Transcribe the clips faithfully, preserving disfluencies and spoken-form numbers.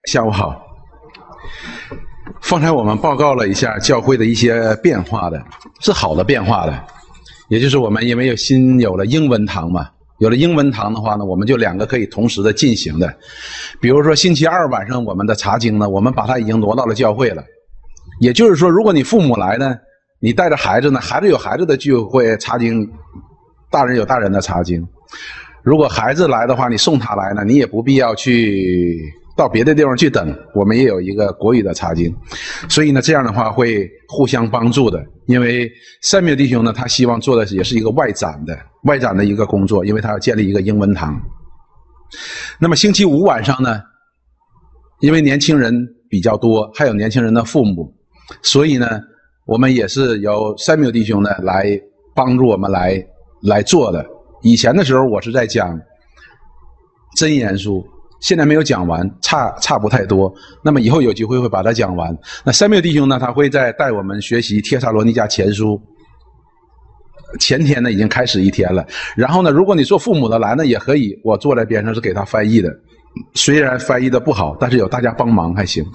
下午好。方才我们报告了一下教会的一些变化的，是好的变化的，也就是我们因为有新有了英文堂嘛，有了英文堂的话呢，我们就两个可以同时的进行的。比如说星期二晚上我们的查经呢，我们把它已经挪到了教会了。也就是说，如果你父母来呢，你带着孩子呢，孩子有孩子的聚会查经，大人有大人的查经。如果孩子来的话，你送他来呢，你也不必要去到别的地方去等，我们也有一个国语的查经。所以呢，这样的话会互相帮助的。因为三缪弟兄呢，他希望做的也是一个外展的外展的一个工作，因为他要建立一个英文堂。那么星期五晚上呢，因为年轻人比较多，还有年轻人的父母，所以呢，我们也是由三缪弟兄呢来帮助我们来来做的。以前的时候我是在讲箴言书，现在没有讲完，差差不太多。那么以后有机会会把它讲完。那三缪弟兄呢，他会在带我们学习帖撒罗尼迦前书。前天呢已经开始一天了。然后呢，如果你做父母的来呢也可以，我坐在边上是给他翻译的。虽然翻译的不好，但是有大家帮忙还行。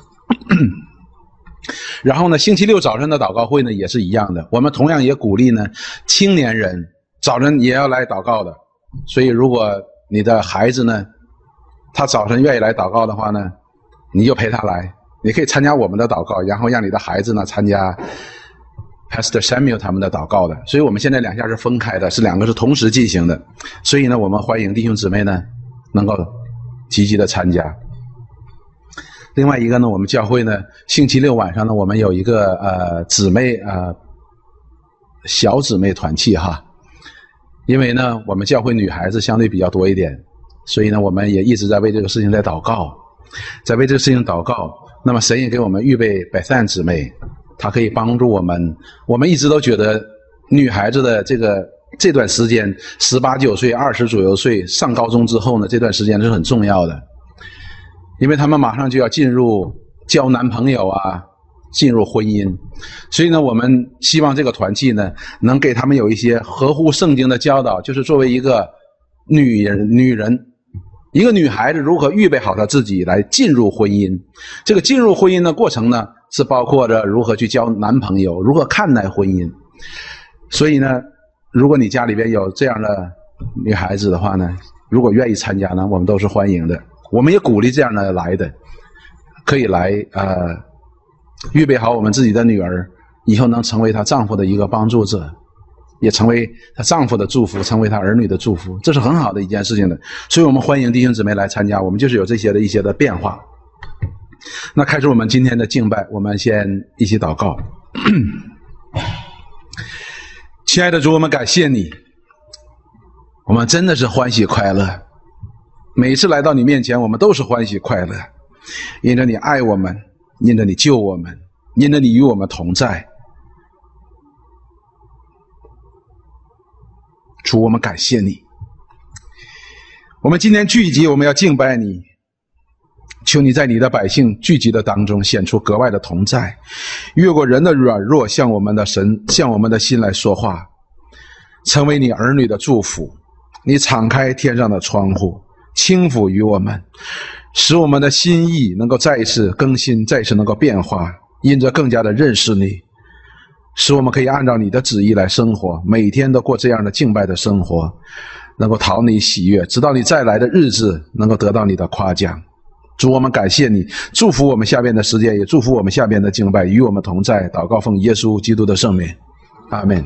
然后呢，星期六早晨的祷告会呢也是一样的，我们同样也鼓励呢青年人早晨也要来祷告的。所以如果你的孩子呢，他早晨愿意来祷告的话呢，你就陪他来，你可以参加我们的祷告，然后让你的孩子呢参加 Pastor Samuel 他们的祷告的。所以我们现在两下是分开的，是两个是同时进行的。所以呢，我们欢迎弟兄姊妹呢能够积极的参加。另外一个呢，我们教会呢星期六晚上呢，我们有一个呃姊妹呃小姊妹团契哈。因为呢我们教会女孩子相对比较多一点，所以呢我们也一直在为这个事情在祷告，在为这个事情祷告。那么神也给我们预备百散姊妹，她可以帮助我们。我们一直都觉得女孩子的这个这段时间十八九岁二十左右岁上高中之后呢，这段时间是很重要的，因为他们马上就要进入交男朋友啊，进入婚姻。所以呢我们希望这个团契呢能给他们有一些合乎圣经的教导，就是作为一个女人女人一个女孩子如何预备好她自己来进入婚姻。这个进入婚姻的过程呢是包括着如何去交男朋友，如何看待婚姻。所以呢如果你家里边有这样的女孩子的话呢，如果愿意参加呢，我们都是欢迎的。我们也鼓励这样的来的可以来呃预备好我们自己的女儿，以后能成为她丈夫的一个帮助者，也成为她丈夫的祝福，成为她儿女的祝福，这是很好的一件事情的。所以我们欢迎弟兄姊妹来参加，我们就是有这些的一些的变化。那开始我们今天的敬拜，我们先一起祷告。亲爱的主，我们感谢你，我们真的是欢喜快乐，每一次来到你面前我们都是欢喜快乐，因着你爱我们，因着你救我们，因着你与我们同在。主，我们感谢你。我们今天聚集，我们要敬拜你，求你在你的百姓聚集的当中显出格外的同在，越过人的软弱，向我们的神，向我们的心来说话，成为你儿女的祝福。你敞开天上的窗户，轻抚于我们，使我们的心意能够再一次更新，再一次能够变化，因着更加的认识你，使我们可以按照你的旨意来生活，每天都过这样的敬拜的生活，能够讨你喜悦，直到你再来的日子能够得到你的夸奖。主，我们感谢你，祝福我们下边的时间，也祝福我们下边的敬拜，与我们同在。祷告奉耶稣基督的圣名，阿们。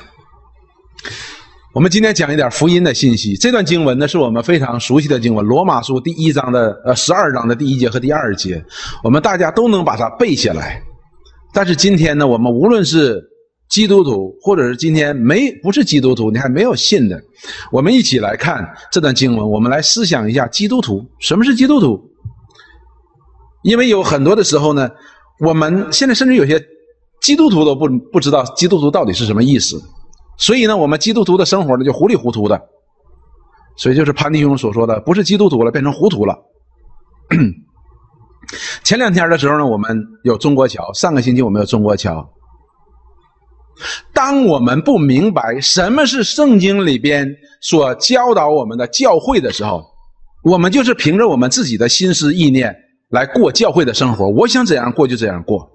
我们今天讲一点福音的信息。这段经文呢是我们非常熟悉的经文，罗马书第一章的呃十二章的第一节和第二节，我们大家都能把它背下来。但是今天呢，我们无论是基督徒，或者是今天没不是基督徒，你还没有信的，我们一起来看这段经文，我们来思想一下基督徒，什么是基督徒？因为有很多的时候呢，我们现在甚至有些基督徒都不不知道基督徒到底是什么意思，所以呢我们基督徒的生活呢就糊里糊涂的，所以就是潘弟兄所说的，不是基督徒了，变成糊涂了。前两天的时候呢，我们有中国桥，上个星期我们有中国桥。当我们不明白什么是圣经里边所教导我们的教会的时候，我们就是凭着我们自己的心思意念来过教会的生活，我想怎样过就怎样过。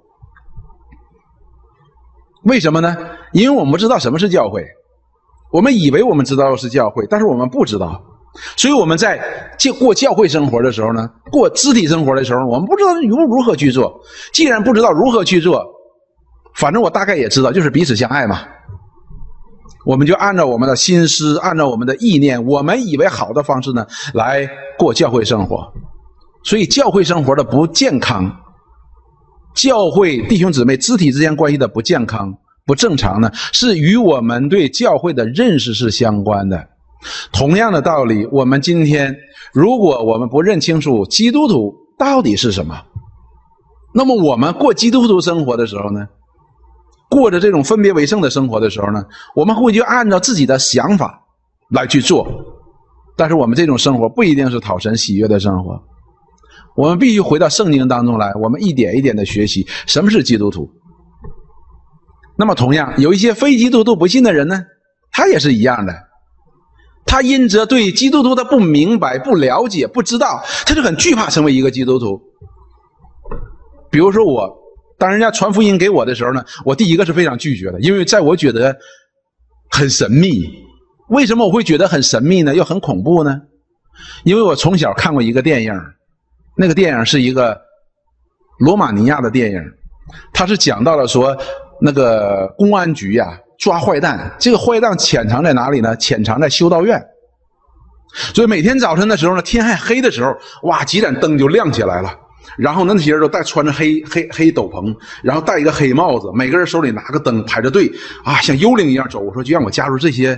为什么呢？因为我们不知道什么是教会，我们以为我们知道是教会，但是我们不知道，所以我们在过教会生活的时候呢，过肢体生活的时候，我们不知道如如何去做。既然不知道如何去做，反正我大概也知道，就是彼此相爱嘛。我们就按照我们的心思，按照我们的意念，我们以为好的方式呢，来过教会生活。所以教会生活的不健康，教会弟兄姊妹肢体之间关系的不健康、不正常呢，是与我们对教会的认识是相关的。同样的道理，我们今天如果我们不认清楚基督徒到底是什么，那么我们过基督徒生活的时候呢，过着这种分别为圣的生活的时候呢，我们会就按照自己的想法来去做，但是我们这种生活不一定是讨神喜悦的生活。我们必须回到圣经当中来，我们一点一点的学习什么是基督徒。那么同样有一些非基督徒不信的人呢，他也是一样的，他因着对基督徒的不明白、不了解、不知道，他就很惧怕成为一个基督徒。比如说我当人家传福音给我的时候呢，我第一个是非常拒绝的，因为在我觉得很神秘。为什么我会觉得很神秘呢，又很恐怖呢？因为我从小看过一个电影，那个电影是一个罗马尼亚的电影，它是讲到了说那个公安局呀、啊、抓坏蛋，这个坏蛋潜藏在哪里呢？潜藏在修道院。所以每天早晨的时候呢，天还黑的时候，哇，几盏灯就亮起来了。然后那些人都戴穿着黑黑黑斗篷，然后戴一个黑帽子，每个人手里拿个灯排着队啊，像幽灵一样走。我说就让我加入这些，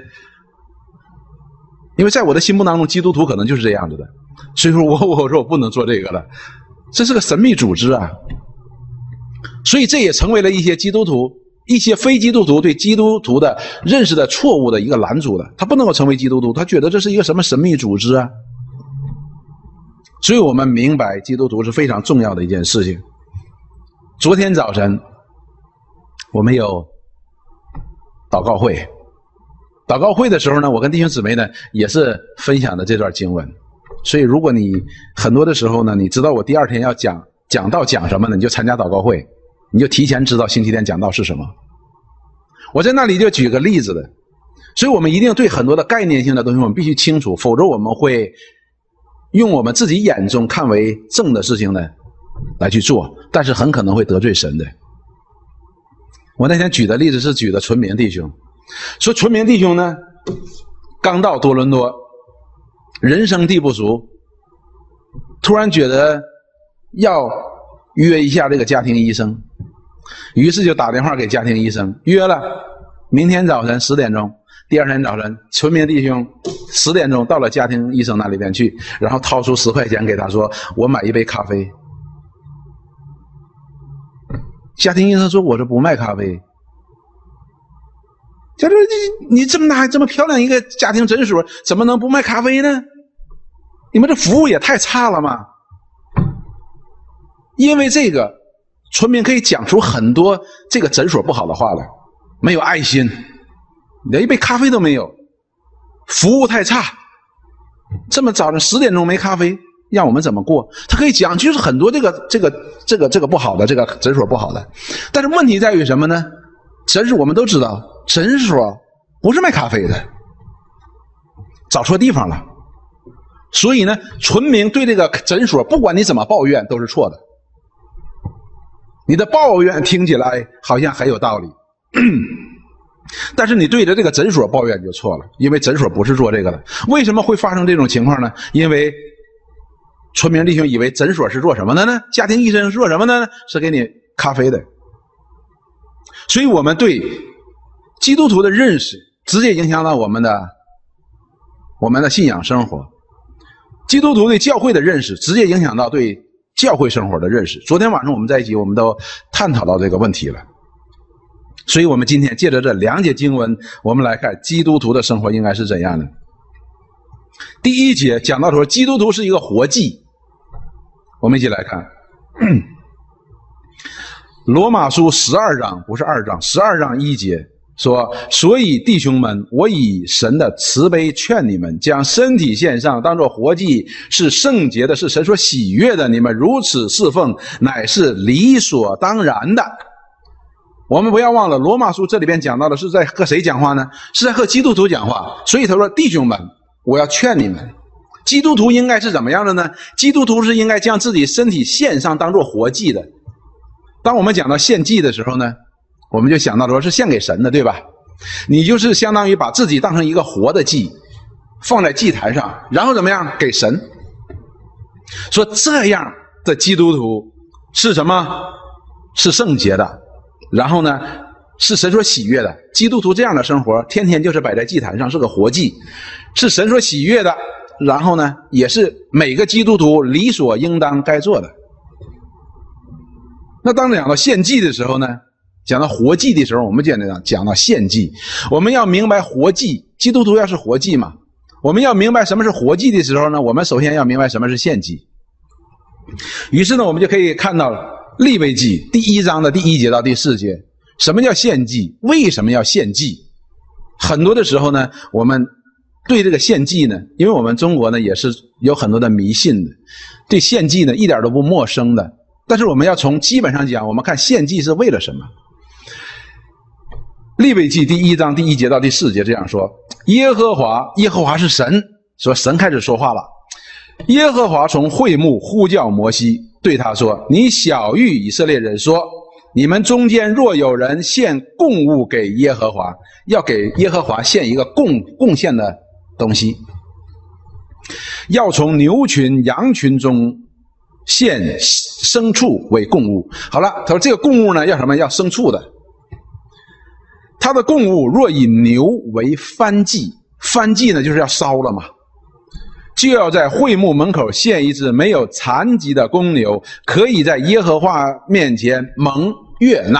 因为在我的心目当中，基督徒可能就是这样子的。所以说我我说我不能做这个了，这是个神秘组织啊。所以这也成为了一些基督徒、一些非基督徒对基督徒的认识的错误的一个拦阻的。他不能够成为基督徒，他觉得这是一个什么神秘组织啊。所以我们明白基督徒是非常重要的一件事情。昨天早晨我们有祷告会，祷告会的时候呢，我跟弟兄姊妹呢也是分享的这段经文。所以如果你很多的时候呢，你知道我第二天要讲讲道讲什么呢，你就参加祷告会，你就提前知道星期天讲道是什么。我在那里就举个例子的。所以我们一定对很多的概念性的东西我们必须清楚，否则我们会用我们自己眼中看为正的事情呢来去做，但是很可能会得罪神的。我那天举的例子是举的纯民弟兄，说纯民弟兄呢刚到多伦多，人生地不熟，突然觉得要约一下这个家庭医生，于是就打电话给家庭医生约了明天早晨十点钟。第二天早晨，纯民弟兄十点钟到了家庭医生那里边去，然后掏出十块钱给他说：“我买一杯咖啡。”家庭医生说：“我这不卖咖啡。”他说：“你你这么大这么漂亮一个家庭诊所，怎么能不卖咖啡呢？你们这服务也太差了嘛！”因为这个，纯民可以讲出很多这个诊所不好的话来，没有爱心。连一杯咖啡都没有，服务太差，这么早上十点钟没咖啡，让我们怎么过？他可以讲就是很多这个这个这个这个不好的，这个诊所不好的。但是问题在于什么呢？诊所我们都知道，诊所不是卖咖啡的，找错地方了。所以呢，纯民对这个诊所，不管你怎么抱怨都是错的。你的抱怨听起来好像很有道理。但是你对着这个诊所抱怨就错了，因为诊所不是做这个的。为什么会发生这种情况呢？因为纯民弟兄以为诊所是做什么的呢？家庭医生是做什么的呢？是给你咖啡的。所以我们对基督徒的认识直接影响到我们的我们的信仰生活，基督徒对教会的认识直接影响到对教会生活的认识。昨天晚上我们在一起，我们都探讨到这个问题了。所以我们今天借着这两节经文，我们来看基督徒的生活应该是怎样的。第一节讲到说基督徒是一个活祭，我们一起来看罗马书十二章，不是二章，十二章一节， 说，所以弟兄们，我以神的慈悲劝你们，将身体献上，当作活祭，是圣洁的，是神所喜悦的。你们如此侍奉，乃是理所当然的。我们不要忘了，罗马书这里边讲到的是在和谁讲话呢？是在和基督徒讲话。所以他说，弟兄们，我要劝你们，基督徒应该是怎么样的呢？基督徒是应该将自己身体献上，当作活祭的。当我们讲到献祭的时候呢，我们就想到说是献给神的，对吧？你就是相当于把自己当成一个活的祭，放在祭坛上，然后怎么样给神？说这样的基督徒是什么？是圣洁的，然后呢是神所喜悦的。基督徒这样的生活，天天就是摆在祭坛上，是个活祭，是神所喜悦的，然后呢也是每个基督徒理所应当该做的。那当讲到献祭的时候呢，讲到活祭的时候，我们讲到讲到献祭，我们要明白活祭，基督徒要是活祭嘛，我们要明白什么是活祭的时候呢，我们首先要明白什么是献祭。于是呢，我们就可以看到利未记第一章的第一节到第四节，什么叫献祭？为什么要献祭？很多的时候呢，我们对这个献祭呢，因为我们中国呢也是有很多的迷信的，对献祭呢一点都不陌生的。但是我们要从基本上讲，我们看献祭是为了什么。利未记第一章第一节到第四节这样说，耶和华，耶和华是神，说神开始说话了。耶和华从会幕呼叫摩西，对他说，你晓谕以色列人说，你们中间若有人献供物给耶和华，要给耶和华献一个供贡献的东西，要从牛群羊群中献牲畜为供物。好了，他说这个供物呢要什么？要牲畜的。他的供物若以牛为燔祭，燔祭呢就是要烧了嘛，就要在会幕门口献一只没有残疾的公牛，可以在耶和华面前蒙悦纳。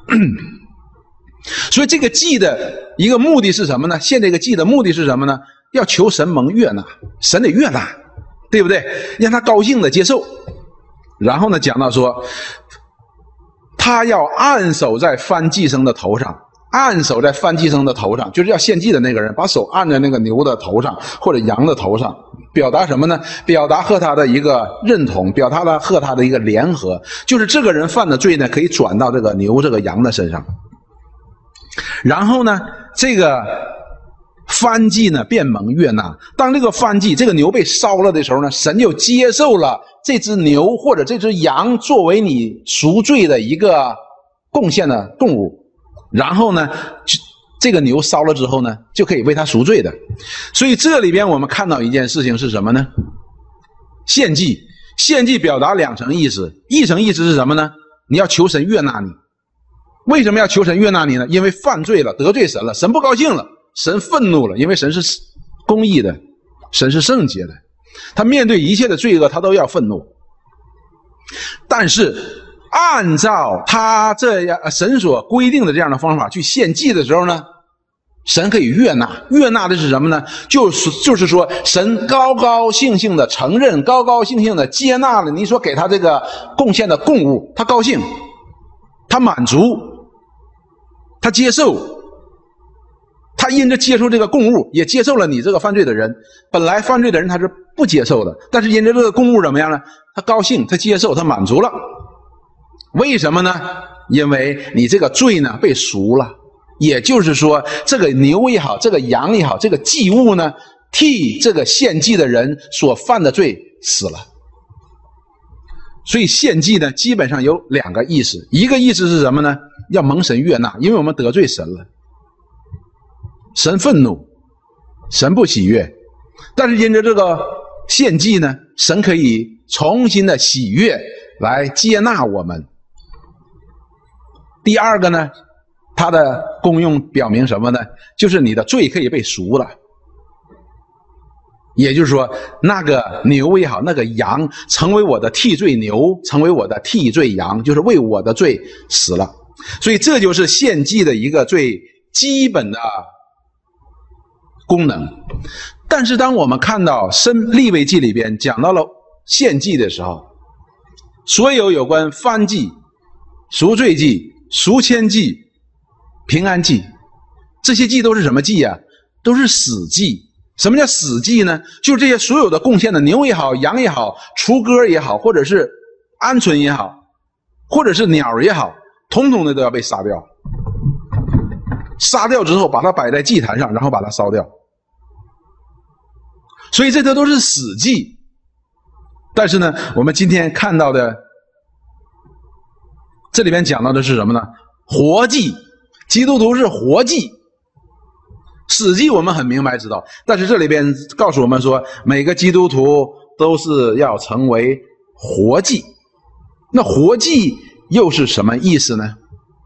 所以这个祭的一个目的是什么呢？献这个祭的目的是什么呢？要求神蒙悦纳，神得悦纳，对不对？让他高兴的接受。然后呢讲到说，他要按手在燔祭牲的头上，按手在燔祭牲的头上，就是要献祭的那个人把手按在那个牛的头上或者羊的头上，表达什么呢？表达和他的一个认同，表达了和他的一个联合，就是这个人犯的罪呢可以转到这个牛这个羊的身上。然后呢这个燔祭呢便蒙悦纳。当这个燔祭这个牛被烧了的时候呢，神就接受了这只牛或者这只羊作为你赎罪的一个贡献的供物。然后呢这个牛烧了之后呢就可以为他赎罪的。所以这里边我们看到一件事情是什么呢？献祭，献祭表达两层意思，一层意思是什么呢？你要求神悦纳你。为什么要求神悦纳你呢？因为犯罪了，得罪神了，神不高兴了，神愤怒了，因为神是公义的，神是圣洁的，他面对一切的罪恶他都要愤怒。但是按照他这样神所规定的这样的方法去献祭的时候呢，神可以悦纳。悦纳的是什么呢？就是就是说神高高兴兴的承认，高高兴兴的接纳了你所给他这个贡献的供物，他高兴，他满足，他接受，他因着接受这个供物也接受了你这个犯罪的人。本来犯罪的人他是不接受的，但是因着这个供物怎么样呢？他高兴，他接受，他满足了。为什么呢？因为你这个罪呢被赎了，也就是说这个牛也好，这个羊也好，这个祭物呢替这个献祭的人所犯的罪死了。所以献祭呢基本上有两个意思，一个意思是什么呢？要蒙神悦纳，因为我们得罪神了，神愤怒，神不喜悦。但是因着这个献祭呢，神可以重新的喜悦来接纳我们。第二个呢，它的功用表明什么呢？就是你的罪可以被赎了。也就是说那个牛也好，那个羊成为我的替罪牛，成为我的替罪羊，就是为我的罪死了。所以这就是献祭的一个最基本的功能。但是当我们看到申利未记里边讲到了献祭的时候，所有有关燔祭、赎罪祭、赎愆祭、平安祭， 这些祭都是什么祭啊？都是死祭。什么叫死祭呢？就是这些所有的贡献的牛也好，羊也好，雏鸽也好，或者是鹌鹑也好，或者是鸟也好，统统的都要被杀掉。杀掉之后把它摆在祭坛上，然后把它烧掉。所以这些都是死祭。但是呢，我们今天看到的这里边讲到的是什么呢？活祭。基督徒是活祭。死祭我们很明白知道，但是这里边告诉我们说，每个基督徒都是要成为活祭。那活祭又是什么意思呢？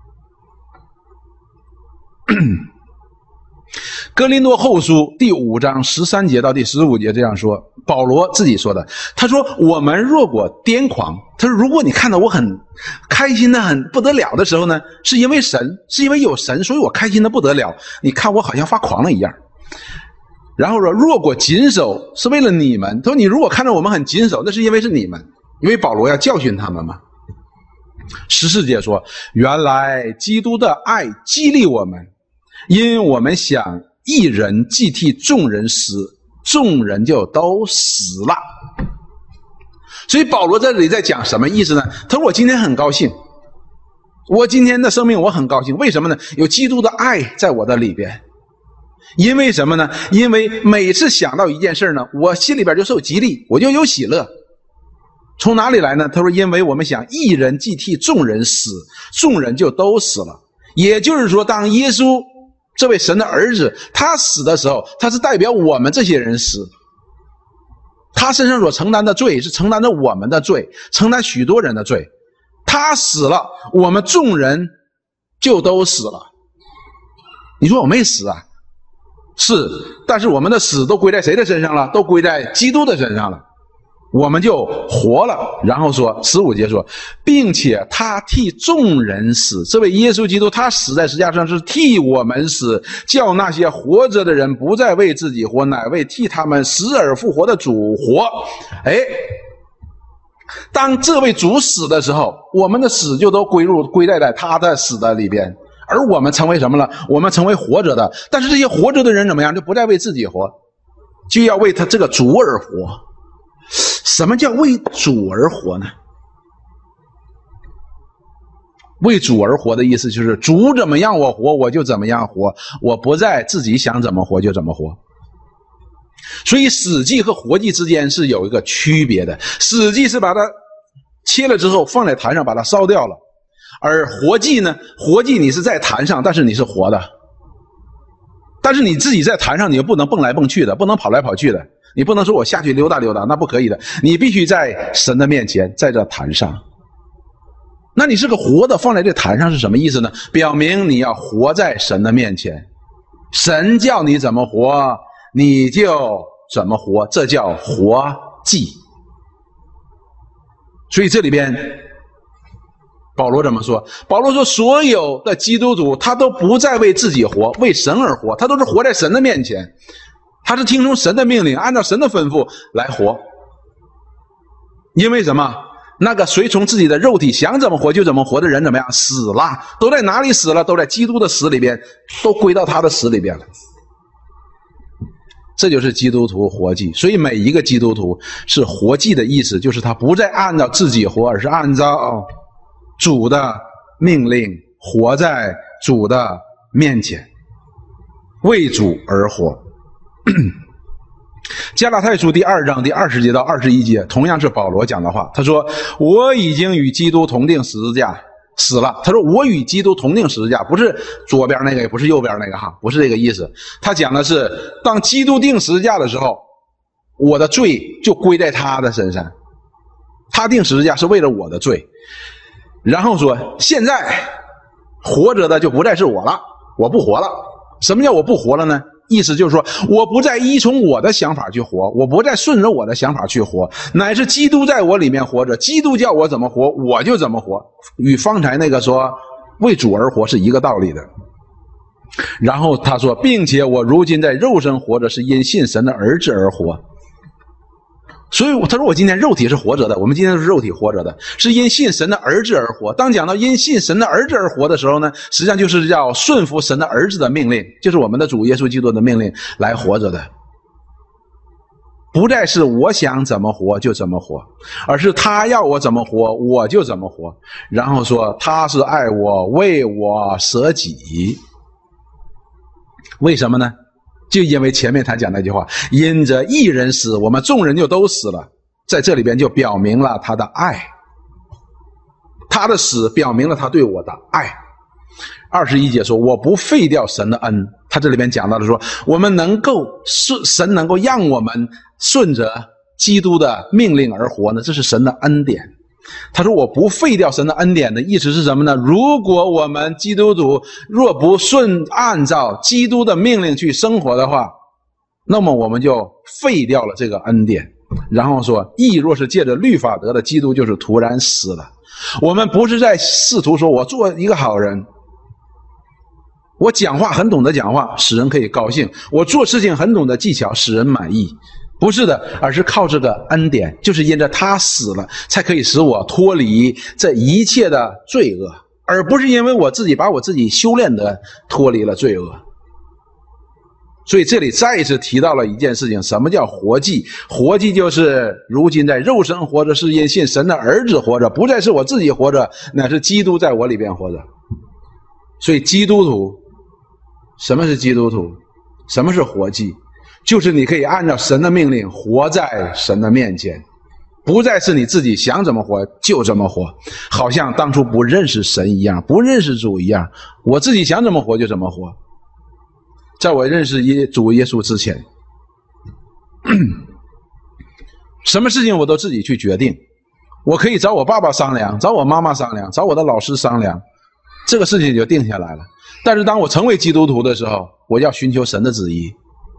哥林多后书第五章十三节到第十五节这样说，保罗自己说的，他说我们若果癫狂，他说如果你看到我很开心的很不得了的时候呢，是因为神，是因为有神，所以我开心的不得了，你看我好像发狂了一样。然后说若果谨守是为了你们，他说你如果看到我们很谨守，那是因为是你们，因为保罗要教训他们嘛。十四节说，原来基督的爱激励我们，因我们想一人既替众人死，众人就都死了。所以保罗在这里在讲什么意思呢？他说我今天很高兴，我今天的生命我很高兴，为什么呢？有基督的爱在我的里边。因为什么呢？因为每次想到一件事呢，我心里边就受激励，我就有喜乐。从哪里来呢？他说因为我们想一人既替众人死，众人就都死了。也就是说，当耶稣这位神的儿子他死的时候，他是代表我们这些人死。他身上所承担的罪是承担着我们的罪，承担许多人的罪。他死了，我们众人就都死了。你说我没死啊？是，但是我们的死都归在谁的身上了？都归在基督的身上了。我们就活了。然后说十五节说，并且他替众人死，这位耶稣基督他死在十字架上是替我们死，叫那些活着的人不再为自己活，乃为替他们死而复活的主活。哎，当这位主死的时候，我们的死就都归入归在在他的死的里边，而我们成为什么了？我们成为活着的。但是这些活着的人怎么样？就不再为自己活，就要为他这个主而活。什么叫为主而活呢？为主而活的意思就是主怎么样我活我就怎么样活，我不再自己想怎么活就怎么活。所以死祭和活祭之间是有一个区别的。死祭是把它切了之后放在坛上把它烧掉了，而活祭呢，活祭你是在坛上，但是你是活的。但是你自己在坛上你又不能蹦来蹦去的，不能跑来跑去的，你不能说我下去溜达溜达，那不可以的。你必须在神的面前，在这坛上。那你是个活的放在这坛上是什么意思呢？表明你要活在神的面前，神叫你怎么活你就怎么活，这叫活祭。所以这里边保罗怎么说？保罗说所有的基督徒他都不再为自己活，为神而活，他都是活在神的面前，他是听从神的命令，按照神的吩咐来活。因为什么？那个随从自己的肉体想怎么活就怎么活的人怎么样？死了。都在哪里死了？都在基督的死里边，都归到他的死里边了。这就是基督徒活祭。所以每一个基督徒是活祭的意思，就是他不再按照自己活，而是按照主的命令，活在主的面前，为主而活。加拉太书第二章第二十节到二十一节同样是保罗讲的话，他说我已经与基督同定十字架死了。他说我与基督同定十字架，不是左边那个也不是右边那个哈，不是这个意思。他讲的是当基督定十字架的时候，我的罪就归在他的身上，他定十字架是为了我的罪。然后说现在活着的就不再是我了，我不活了。什么叫我不活了呢？意思就是说我不再依从我的想法去活，我不再顺着我的想法去活，乃是基督在我里面活着，基督叫我怎么活我就怎么活，与方才那个说为主而活是一个道理的。然后他说并且我如今在肉身活着是因信神的儿子而活。 所以他说我今天肉体是活着的，我们今天是肉体活着的，是因信神的儿子而活。当讲到因信神的儿子而活的时候呢，实际上就是要顺服神的儿子的命令，就是我们的主耶稣基督的命令来活着的。不再是我想怎么活就怎么活，而是他要我怎么活我就怎么活。然后说他是爱我，为我舍己。为什么呢？就因为前面他讲那句话，因着一人死，我们众人就都死了。在这里边就表明了他的爱，他的死表明了他对我的爱。二十一节说我不废掉神的恩，他这里边讲到的说我们能够顺神能够让我们顺着基督的命令而活呢，这是神的恩典。他说我不废掉神的恩典的意思是什么呢？如果我们基督徒若不顺按照基督的命令去生活的话，那么我们就废掉了这个恩典。然后说义若是借着律法得的，基督就是突然死了。我们不是在试图说我做一个好人，我讲话很懂得讲话使人可以高兴，我做事情很懂得技巧使人满意，不是的，而是靠这个恩典，就是因着他死了才可以使我脱离这一切的罪恶，而不是因为我自己把我自己修炼的脱离了罪恶。所以这里再一次提到了一件事情，什么叫活祭？活祭就是如今在肉身活着是因信神的儿子活着，不再是我自己活着，乃是基督在我里边活着。所以基督徒，什么是基督徒？什么是活祭？就是你可以按照神的命令活在神的面前，不再是你自己想怎么活就怎么活，好像当初不认识神一样，不认识主一样，我自己想怎么活就怎么活。在我认识耶主耶稣之前，什么事情我都自己去决定，我可以找我爸爸商量，找我妈妈商量，找我的老师商量，这个事情就定下来了。但是当我成为基督徒的时候，我要寻求神的旨意，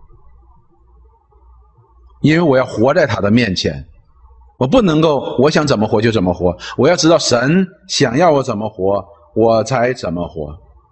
因为我要活在他的面前，我不能够我想怎么活就怎么活，我要知道神想要我怎么活我才怎么活。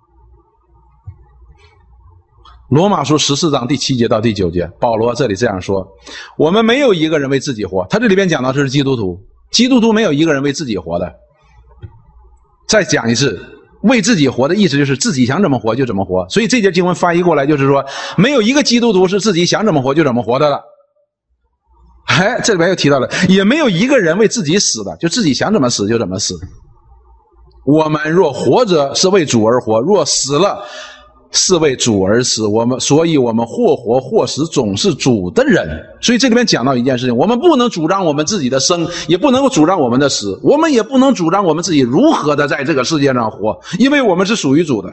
罗马书十四章第七节到第九节，保罗这里这样说，我们没有一个人为自己活。他这里边讲到这是基督徒，基督徒没有一个人为自己活的。再讲一次，为自己活的意思就是自己想怎么活就怎么活。所以这节经文翻译过来就是说，没有一个基督徒是自己想怎么活就怎么活的了。哎，这里边又提到了，也没有一个人为自己死的，就自己想怎么死就怎么死。我们若活着是为主而活，若死了是为主而死，我们所以我们或活或死总是主的人。所以这里面讲到一件事情，我们不能主张我们自己的生，也不能够主张我们的死，我们也不能主张我们自己如何的在这个世界上活，因为我们是属于主的。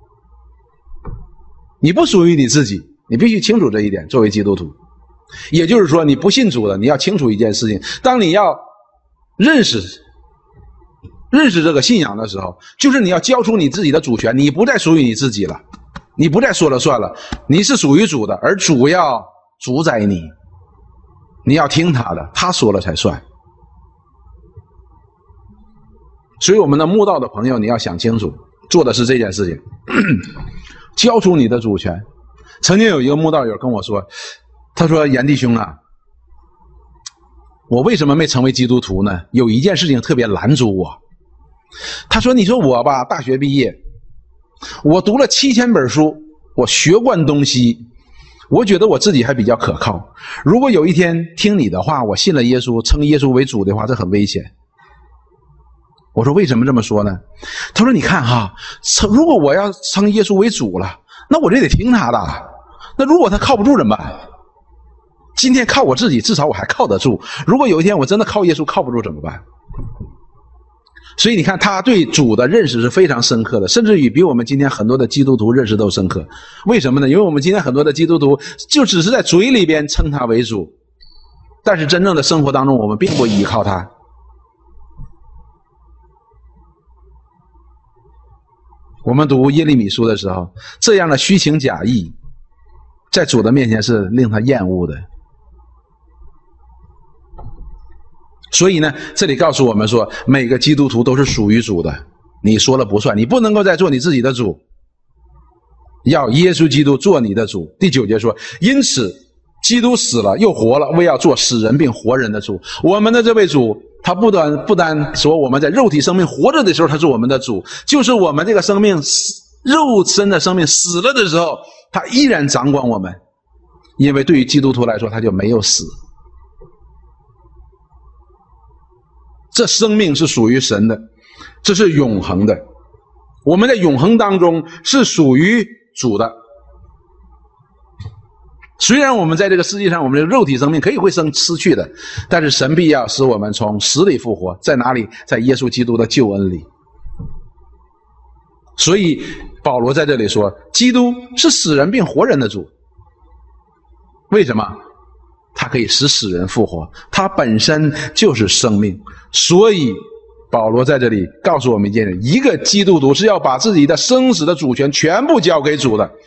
你不属于你自己，你必须清楚这一点，作为基督徒。也就是说你不信主的，你要清楚一件事情，当你要认识认识这个信仰的时候，就是你要交出你自己的主权，你不再属于你自己了，你不再说了算了，你是属于主的，而主要主宰你，你要听他的，他说了才算。所以我们的慕道的朋友，你要想清楚，做的是这件事情，交出你的主权。曾经有一个慕道友跟我说，他说严弟兄啊，我为什么没成为基督徒呢？有一件事情特别拦阻我。他说你说我吧，大学毕业，我读了七千本书，我学贯东西，我觉得我自己还比较可靠，如果有一天听你的话，我信了耶稣，称耶稣为主的话，这很危险。我说为什么这么说呢？他说你看哈，如果我要称耶稣为主了，那我就得听他的，那如果他靠不住怎么办？今天靠我自己，至少我还靠得住，如果有一天我真的靠耶稣靠不住怎么办？所以你看他对主的认识是非常深刻的，甚至于比我们今天很多的基督徒认识都深刻。为什么呢？因为我们今天很多的基督徒就只是在嘴里边称他为主，但是真正的生活当中我们并不依靠他。我们读耶利米书的时候，这样的虚情假意在主的面前是令他厌恶的。所以呢，这里告诉我们说，每个基督徒都是属于主的，你说了不算，你不能够再做你自己的主，要耶稣基督做你的主。第九节说，因此基督死了又活了，为要做死人并活人的主。我们的这位主，他不单不单说我们在肉体生命活着的时候他是我们的主，就是我们这个生命肉身的生命死了的时候，他依然掌管我们。因为对于基督徒来说，他就没有死。这生命是属于神的，这是永恒的。我们在永恒当中是属于主的。虽然我们在这个世界上，我们的肉体生命可以会生失去的，但是神必要使我们从死里复活，在哪里？在耶稣基督的救恩里。所以保罗在这里说，基督是死人并活人的主。为什么？他可以使死人复活，他本身就是生命。所以保罗在这里告诉我们一件事，一个基督徒是要把自己的生死的主权全部交给主的。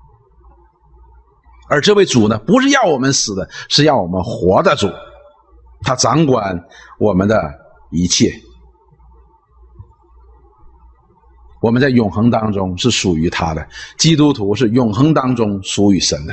而这位主呢，不是要我们死的，是要我们活的主。他掌管我们的一切。我们在永恒当中是属于他的，基督徒是永恒当中属于神的。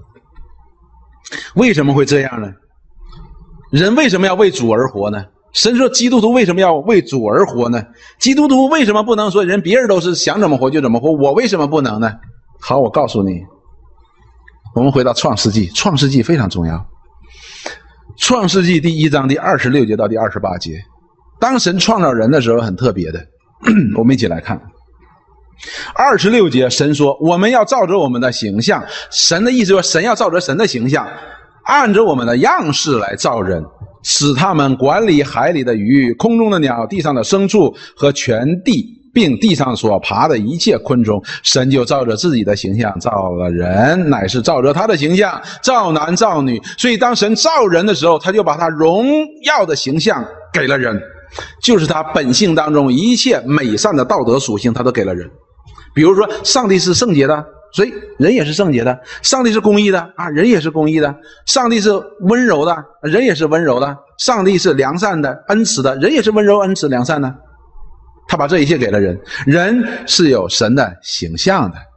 为什么会这样呢？人为什么要为主而活呢？神说基督徒为什么要为主而活呢？基督徒为什么不能说人别人都是想怎么活就怎么活，我为什么不能呢？好，我告诉你，我们回到创世纪，创世纪非常重要。创世纪第一章第二十六节到第二十八节，当神创造人的时候很特别的，我们一起来看。二十六节神说我们要照着我们的形象，神的意思说神要照着神的形象，按着我们的样式来造人，使他们管理海里的鱼、空中的鸟、地上的牲畜和全地，并地上所爬的一切昆虫。神就照着自己的形象造了人，乃是照着他的形象造男造女。所以当神造人的时候，他就把他荣耀的形象给了人，就是他本性当中一切美善的道德属性他都给了人。比如说上帝是圣洁的，所以人也是圣洁的。上帝是公义的啊，人也是公义的。上帝是温柔的，人也是温柔的。上帝是良善的、恩慈的，人也是温柔、恩慈、良善的。他把这一切给了人，人是有神的形象的，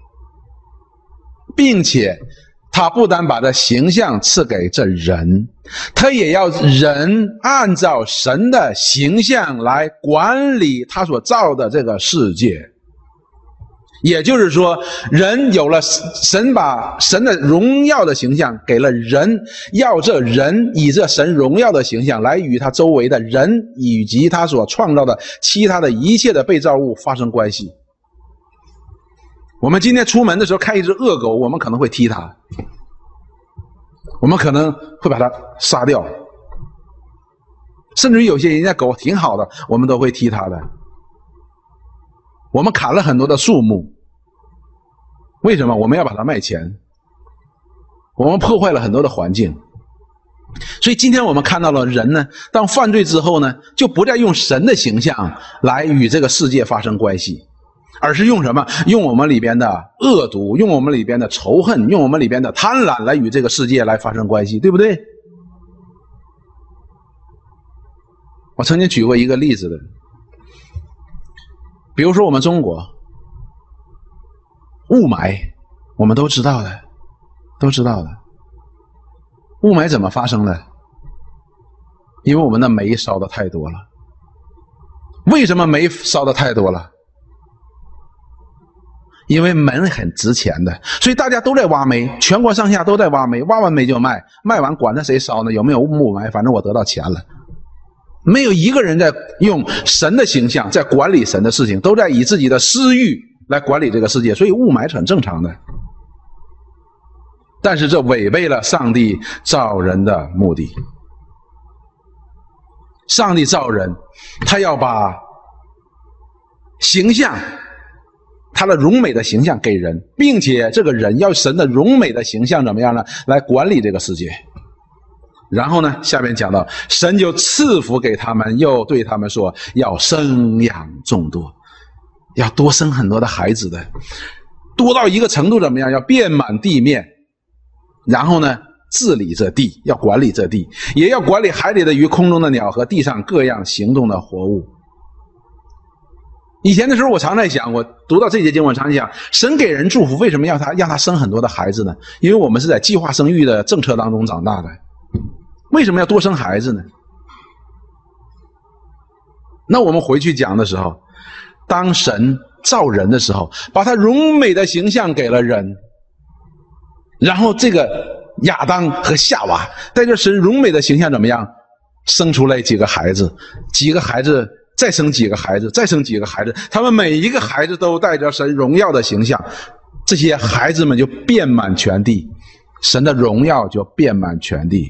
并且他不单把这形象赐给这人，他也要人按照神的形象来管理他所造的这个世界。也就是说，人有了神把神的荣耀的形象给了人，要这人以这神荣耀的形象来与他周围的人以及他所创造的其他的一切的被造物发生关系。我们今天出门的时候看一只恶狗，我们可能会踢它，我们可能会把它杀掉，甚至于有些人家狗挺好的，我们都会踢它的。我们砍了很多的树木，为什么？我们要把它卖钱。我们破坏了很多的环境。所以今天我们看到了人呢，当犯罪之后呢，就不再用神的形象来与这个世界发生关系，而是用什么？用我们里边的恶毒，用我们里边的仇恨，用我们里边的贪婪来与这个世界来发生关系，对不对？我曾经举过一个例子的，比如说我们中国雾霾，我们都知道的，都知道的。雾霾怎么发生的？因为我们的煤烧的太多了。为什么煤烧的太多了？因为煤很值钱的，所以大家都在挖煤，全国上下都在挖煤，挖完煤就卖，卖完管他谁烧呢，有没有雾霾，反正我得到钱了。没有一个人在用神的形象在管理神的事情，都在以自己的私欲来管理这个世界，所以雾霾是很正常的。但是这违背了上帝造人的目的。上帝造人，他要把形象，他的荣美的形象给人，并且这个人要神的荣美的形象怎么样呢？来管理这个世界。然后呢，下面讲到神就赐福给他们，又对他们说要生养众多，要多生很多的孩子的，多到一个程度怎么样？要遍满地面。然后呢，治理这地，要管理这地，也要管理海里的鱼、空中的鸟和地上各样行动的活物。 以前的时候，我常在想，我读到这节经文，常想，神给人祝福，为什么要他让他生很多的孩子呢？因为我们是在计划生育的政策当中长大的，为什么要多生孩子呢？那我们回去讲的时候，当神造人的时候，把他荣美的形象给了人，然后这个亚当和夏娃带着神荣美的形象怎么样，生出来几个孩子，几个孩子再生几个孩子，再生几个孩子，他们每一个孩子都带着神荣耀的形象，这些孩子们就遍满全地，神的荣耀就遍满全地，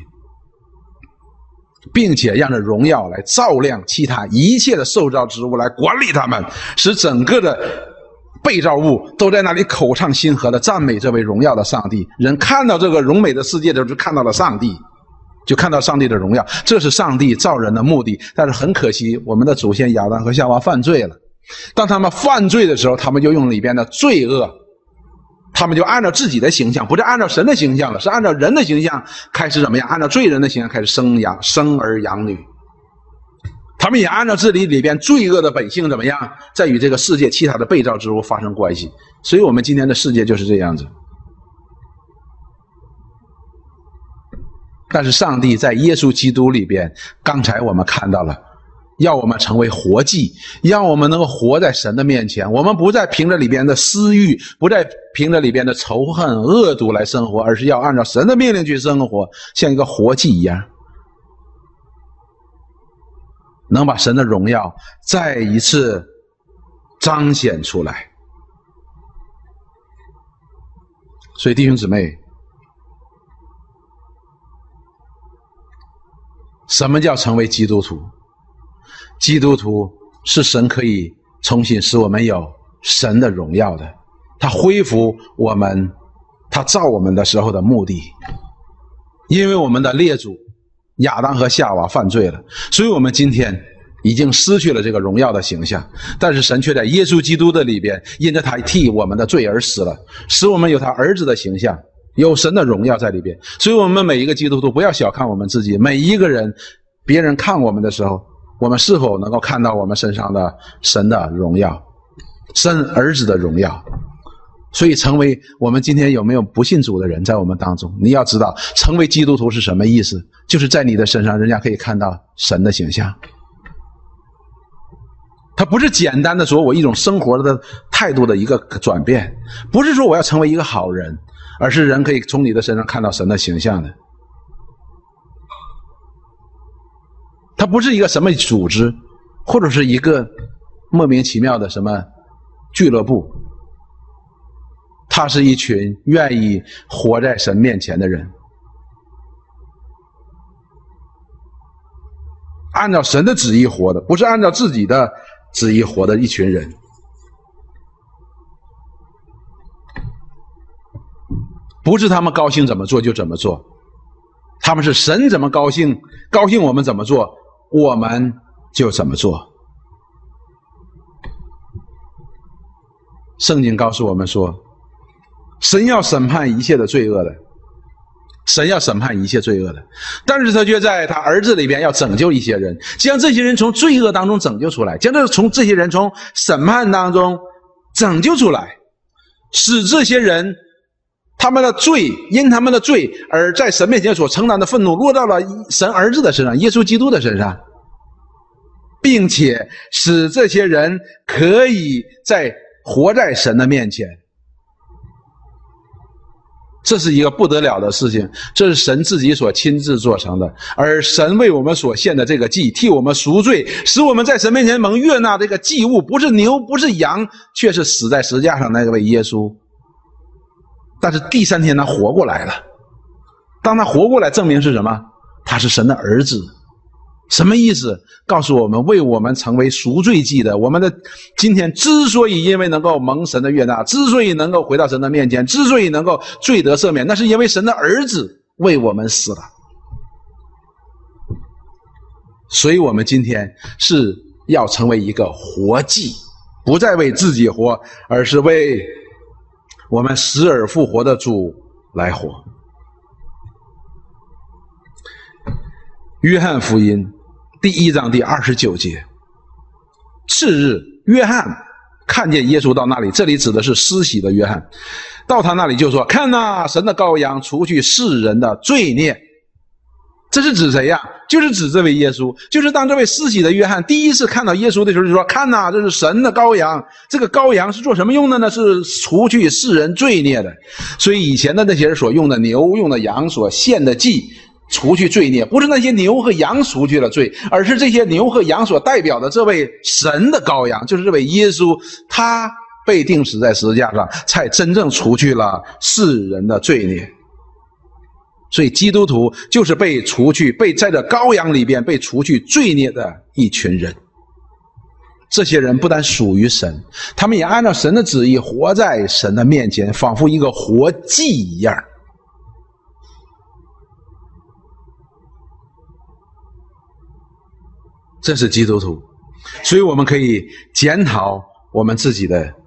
并且让这荣耀来照亮其他一切的受造之物，来管理他们，使整个的被造物都在那里口唱心和的赞美这位荣耀的上帝。人看到这个荣美的世界的时候，就看到了上帝，就看到上帝的荣耀，这是上帝造人的目的。但是很可惜，我们的祖先亚当和夏娃犯罪了。当他们犯罪的时候，他们就用里边的罪恶，他们就按照自己的形象，不是按照神的形象了，是按照人的形象开始怎么样？按照罪人的形象开始生养生儿养女。他们也按照这里里边罪恶的本性怎么样，在与这个世界其他的被造之物发生关系。所以我们今天的世界就是这样子。但是上帝在耶稣基督里边，刚才我们看到了，要我们成为活祭，让我们能够活在神的面前。我们不再凭着里边的私欲，不再凭着里边的仇恨恶毒来生活，而是要按照神的命令去生活，像一个活祭一样，能把神的荣耀再一次彰显出来。所以弟兄姊妹，什么叫成为基督徒？基督徒是神可以重新使我们有神的荣耀的，他恢复我们他造我们的时候的目的。因为我们的列祖亚当和夏娃犯罪了，所以我们今天已经失去了这个荣耀的形象，但是神却在耶稣基督的里边，因着他替我们的罪而死了，使我们有他儿子的形象，有神的荣耀在里边。所以我们每一个基督徒不要小看我们自己，每一个人别人看我们的时候，我们是否能够看到我们身上的神的荣耀，神儿子的荣耀。所以成为我们今天有没有不信主的人在我们当中，你要知道成为基督徒是什么意思，就是在你的身上人家可以看到神的形象。他不是简单的说我一种生活的态度的一个转变，不是说我要成为一个好人，而是人可以从你的身上看到神的形象的。它不是一个什么组织，或者是一个莫名其妙的什么俱乐部，它是一群愿意活在神面前的人，按照神的旨意活的，不是按照自己的旨意活的一群人。不是他们高兴怎么做就怎么做，他们是神怎么高兴，高兴我们怎么做，我们就怎么做。圣经告诉我们说，神要审判一切的罪恶的，神要审判一切罪恶的，但是他却在他儿子里边要拯救一些人，将这些人从罪恶当中拯救出来，将这从这些人从审判当中拯救出来，使这些人他们的罪因他们的罪而在神面前所承担的愤怒落到了神儿子的身上，耶稣基督的身上，并且使这些人可以在活在神的面前。这是一个不得了的事情，这是神自己所亲自做成的，而神为我们所献的这个祭，替我们赎罪，使我们在神面前蒙悦纳。这个祭物不是牛不是羊，却是死在十字架上那位耶稣。但是第三天他活过来了，当他活过来证明是什么？他是神的儿子。什么意思？告诉我们，为我们成为赎罪祭的，我们的今天之所以因为能够蒙神的悦纳，之所以能够回到神的面前，之所以能够罪得赦免，那是因为神的儿子为我们死了。所以我们今天是要成为一个活祭，不再为自己活，而是为我们死而复活的主来活。约翰福音第一章第二十九节，次日约翰看见耶稣到那里，这里指的是施洗的约翰，到他那里就说：看哪，神的羔羊，除去世人的罪孽。这是指谁呀？就是指这位耶稣。就是当这位施洗的约翰第一次看到耶稣的时候，就说：看哪，这是神的羔羊。这个羔羊是做什么用的呢？是除去世人罪孽的。所以以前的那些人所用的牛、用的羊所献的祭，除去罪孽，不是那些牛和羊除去了罪，而是这些牛和羊所代表的这位神的羔羊，就是这位耶稣，他被钉死在十字架上，才真正除去了世人的罪孽。所以基督徒就是被除去，被在这羔羊里边被除去罪孽的一群人。这些人不但属于神，他们也按照神的旨意活在神的面前，仿佛一个活祭一样。这是基督徒。所以我们可以检讨我们自己的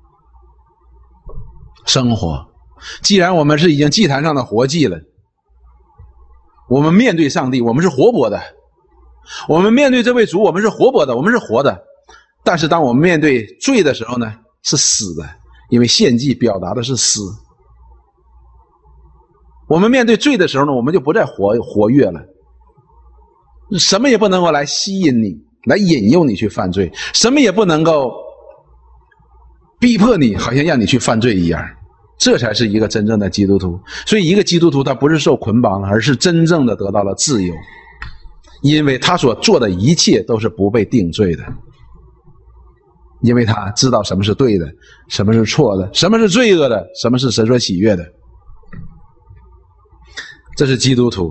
生活。既然我们是已经祭坛上的活祭了，我们面对上帝，我们是活泼的；我们面对这位主，我们是活泼的，我们是活的。但是当我们面对罪的时候呢，是死的，因为献祭表达的是死。我们面对罪的时候呢，我们就不再活活跃了，什么也不能够来吸引你，来引诱你去犯罪，什么也不能够逼迫你，好像让你去犯罪一样。这才是一个真正的基督徒。所以一个基督徒他不是受捆绑了，而是真正的得到了自由，因为他所做的一切都是不被定罪的，因为他知道什么是对的，什么是错的，什么是罪恶的，什么是神所喜悦的。这是基督徒。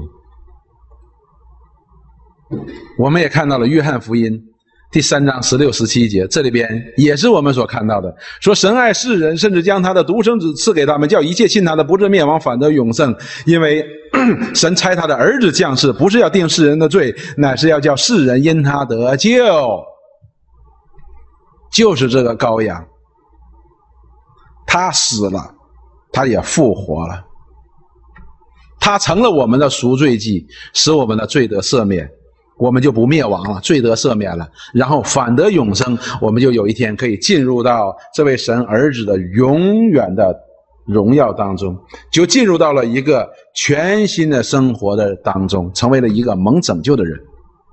我们也看到了约翰福音第三章十六十七节，这里边也是我们所看到的，说神爱世人，甚至将他的独生子赐给他们，叫一切信他的不至灭亡，反得永生。因为神差他的儿子降世，不是要定世人的罪，乃是要叫世人因他得救。就是这个羔羊，他死了，他也复活了，他成了我们的赎罪祭，使我们的罪得赦免，我们就不灭亡了，罪得赦免了，然后反得永生，我们就有一天可以进入到这位神儿子的永远的荣耀当中，就进入到了一个全新的生活的当中，成为了一个蒙拯救的人。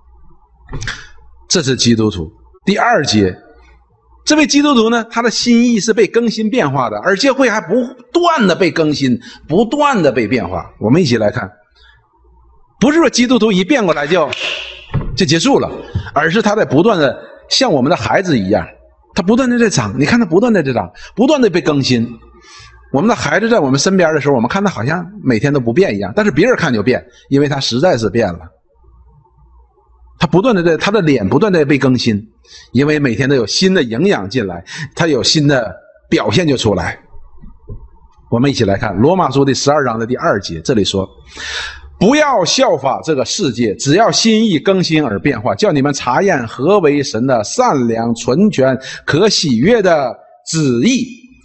这是基督徒。第二节，这位基督徒呢，他的心意是被更新变化的，而教会还不断的被更新，不断的被变化。我们一起来看，不是说基督徒一变过来就就结束了，而是他在不断的像我们的孩子一样，他不断的在长，你看他不断的在长，不断的被更新。我们的孩子在我们身边的时候，我们看他好像每天都不变一样，但是别人看就变，因为他实在是变了。他不断的在，他的脸不断的被更新，因为每天都有新的营养进来，他有新的表现就出来。我们一起来看罗马书第十二章的第二节，这里说，不要效法这个世界，只要心意更新而变化，叫你们查验何为神的善良、纯全、可喜悦的旨意。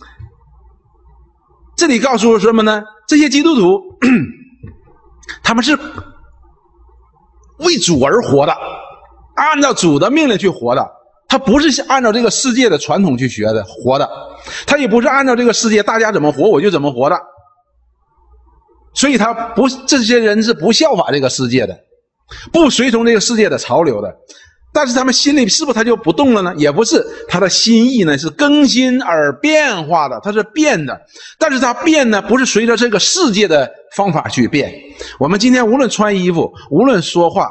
这里告诉我什么呢？这些基督徒他们是为主而活的，按照主的命令去活的，他不是按照这个世界的传统去学的活的，他也不是按照这个世界大家怎么活我就怎么活的。所以他不，这些人是不效法这个世界的，不随从这个世界的潮流的。但是他们心里是不是他就不动了呢？也不是，他的心意呢是更新而变化的，他是变的。但是他变呢，不是随着这个世界的方法去变。我们今天无论穿衣服，无论说话，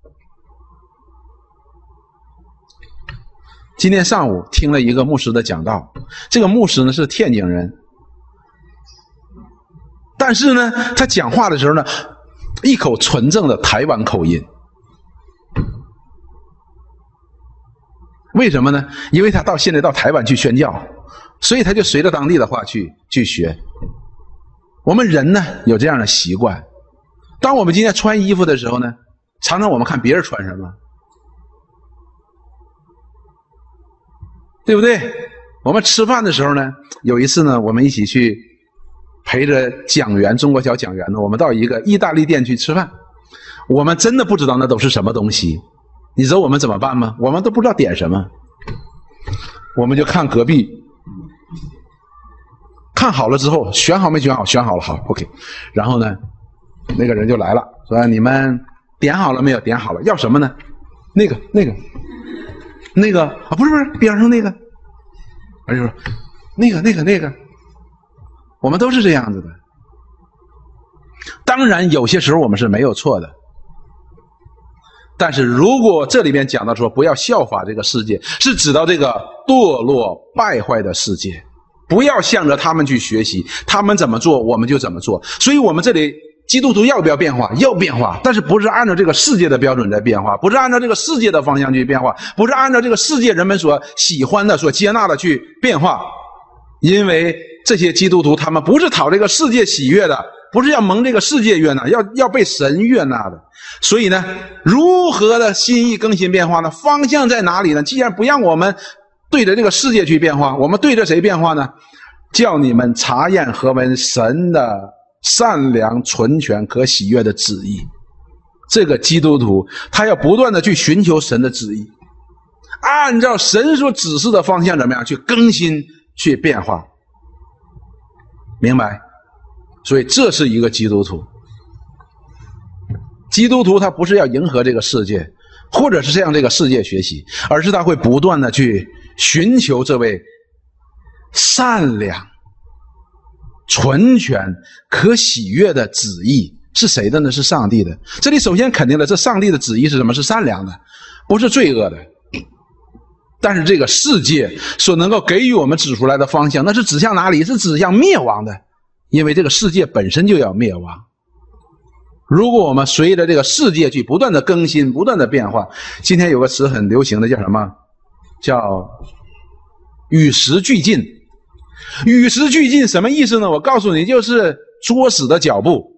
今天上午听了一个牧师的讲道，这个牧师呢是天津人，但是呢他讲话的时候呢，一口纯正的台湾口音。为什么呢？因为他到现在到台湾去宣教，所以他就随着当地的话去去学。我们人呢有这样的习惯，当我们今天穿衣服的时候呢，常常我们看别人穿什么，对不对？我们吃饭的时候呢，有一次呢，我们一起去陪着讲员，中国小讲员呢，我们到一个意大利店去吃饭，我们真的不知道那都是什么东西。你知道我们怎么办吗？我们都不知道点什么。 我们就看隔壁，看好了之后，选好没选好？选好了，好 ，OK。然后呢，那个人就来了，说你们点好了没有？点好了，要什么呢？那个、那个、那个啊，不是不是，边上那个，而且说那个、那个、那个，我们都是这样子的。当然，有些时候我们是没有错的。但是如果这里面讲到说不要效法这个世界，是指到这个堕落败坏的世界，不要向着他们去学习，他们怎么做我们就怎么做。所以我们这里基督徒要不要变化？要变化，但是不是按照这个世界的标准在变化，不是按照这个世界的方向去变化，不是按照这个世界人们所喜欢的所接纳的去变化。因为这些基督徒他们不是讨这个世界喜悦的，不是要蒙这个世界悦纳，要要被神悦纳的。所以呢，如何的心意更新变化呢？方向在哪里呢？既然不让我们对着这个世界去变化，我们对着谁变化呢？叫你们查验何为神的善良、纯全、可喜悦的旨意。这个基督徒他要不断的去寻求神的旨意，按照神所指示的方向怎么样去更新、去变化，明白？所以这是一个基督徒。基督徒他不是要迎合这个世界，或者是向这个世界学习，而是他会不断的去寻求这位善良、纯全、可喜悦的旨意。是谁的呢？是上帝的。这里首先肯定了，这上帝的旨意是什么？是善良的，不是罪恶的。但是这个世界所能够给予我们指出来的方向，那是指向哪里？是指向灭亡的，因为这个世界本身就要灭亡。如果我们随着这个世界去不断的更新，不断的变化，今天有个词很流行的叫什么？叫与时俱进。与时俱进什么意思呢？我告诉你，就是作死的脚步。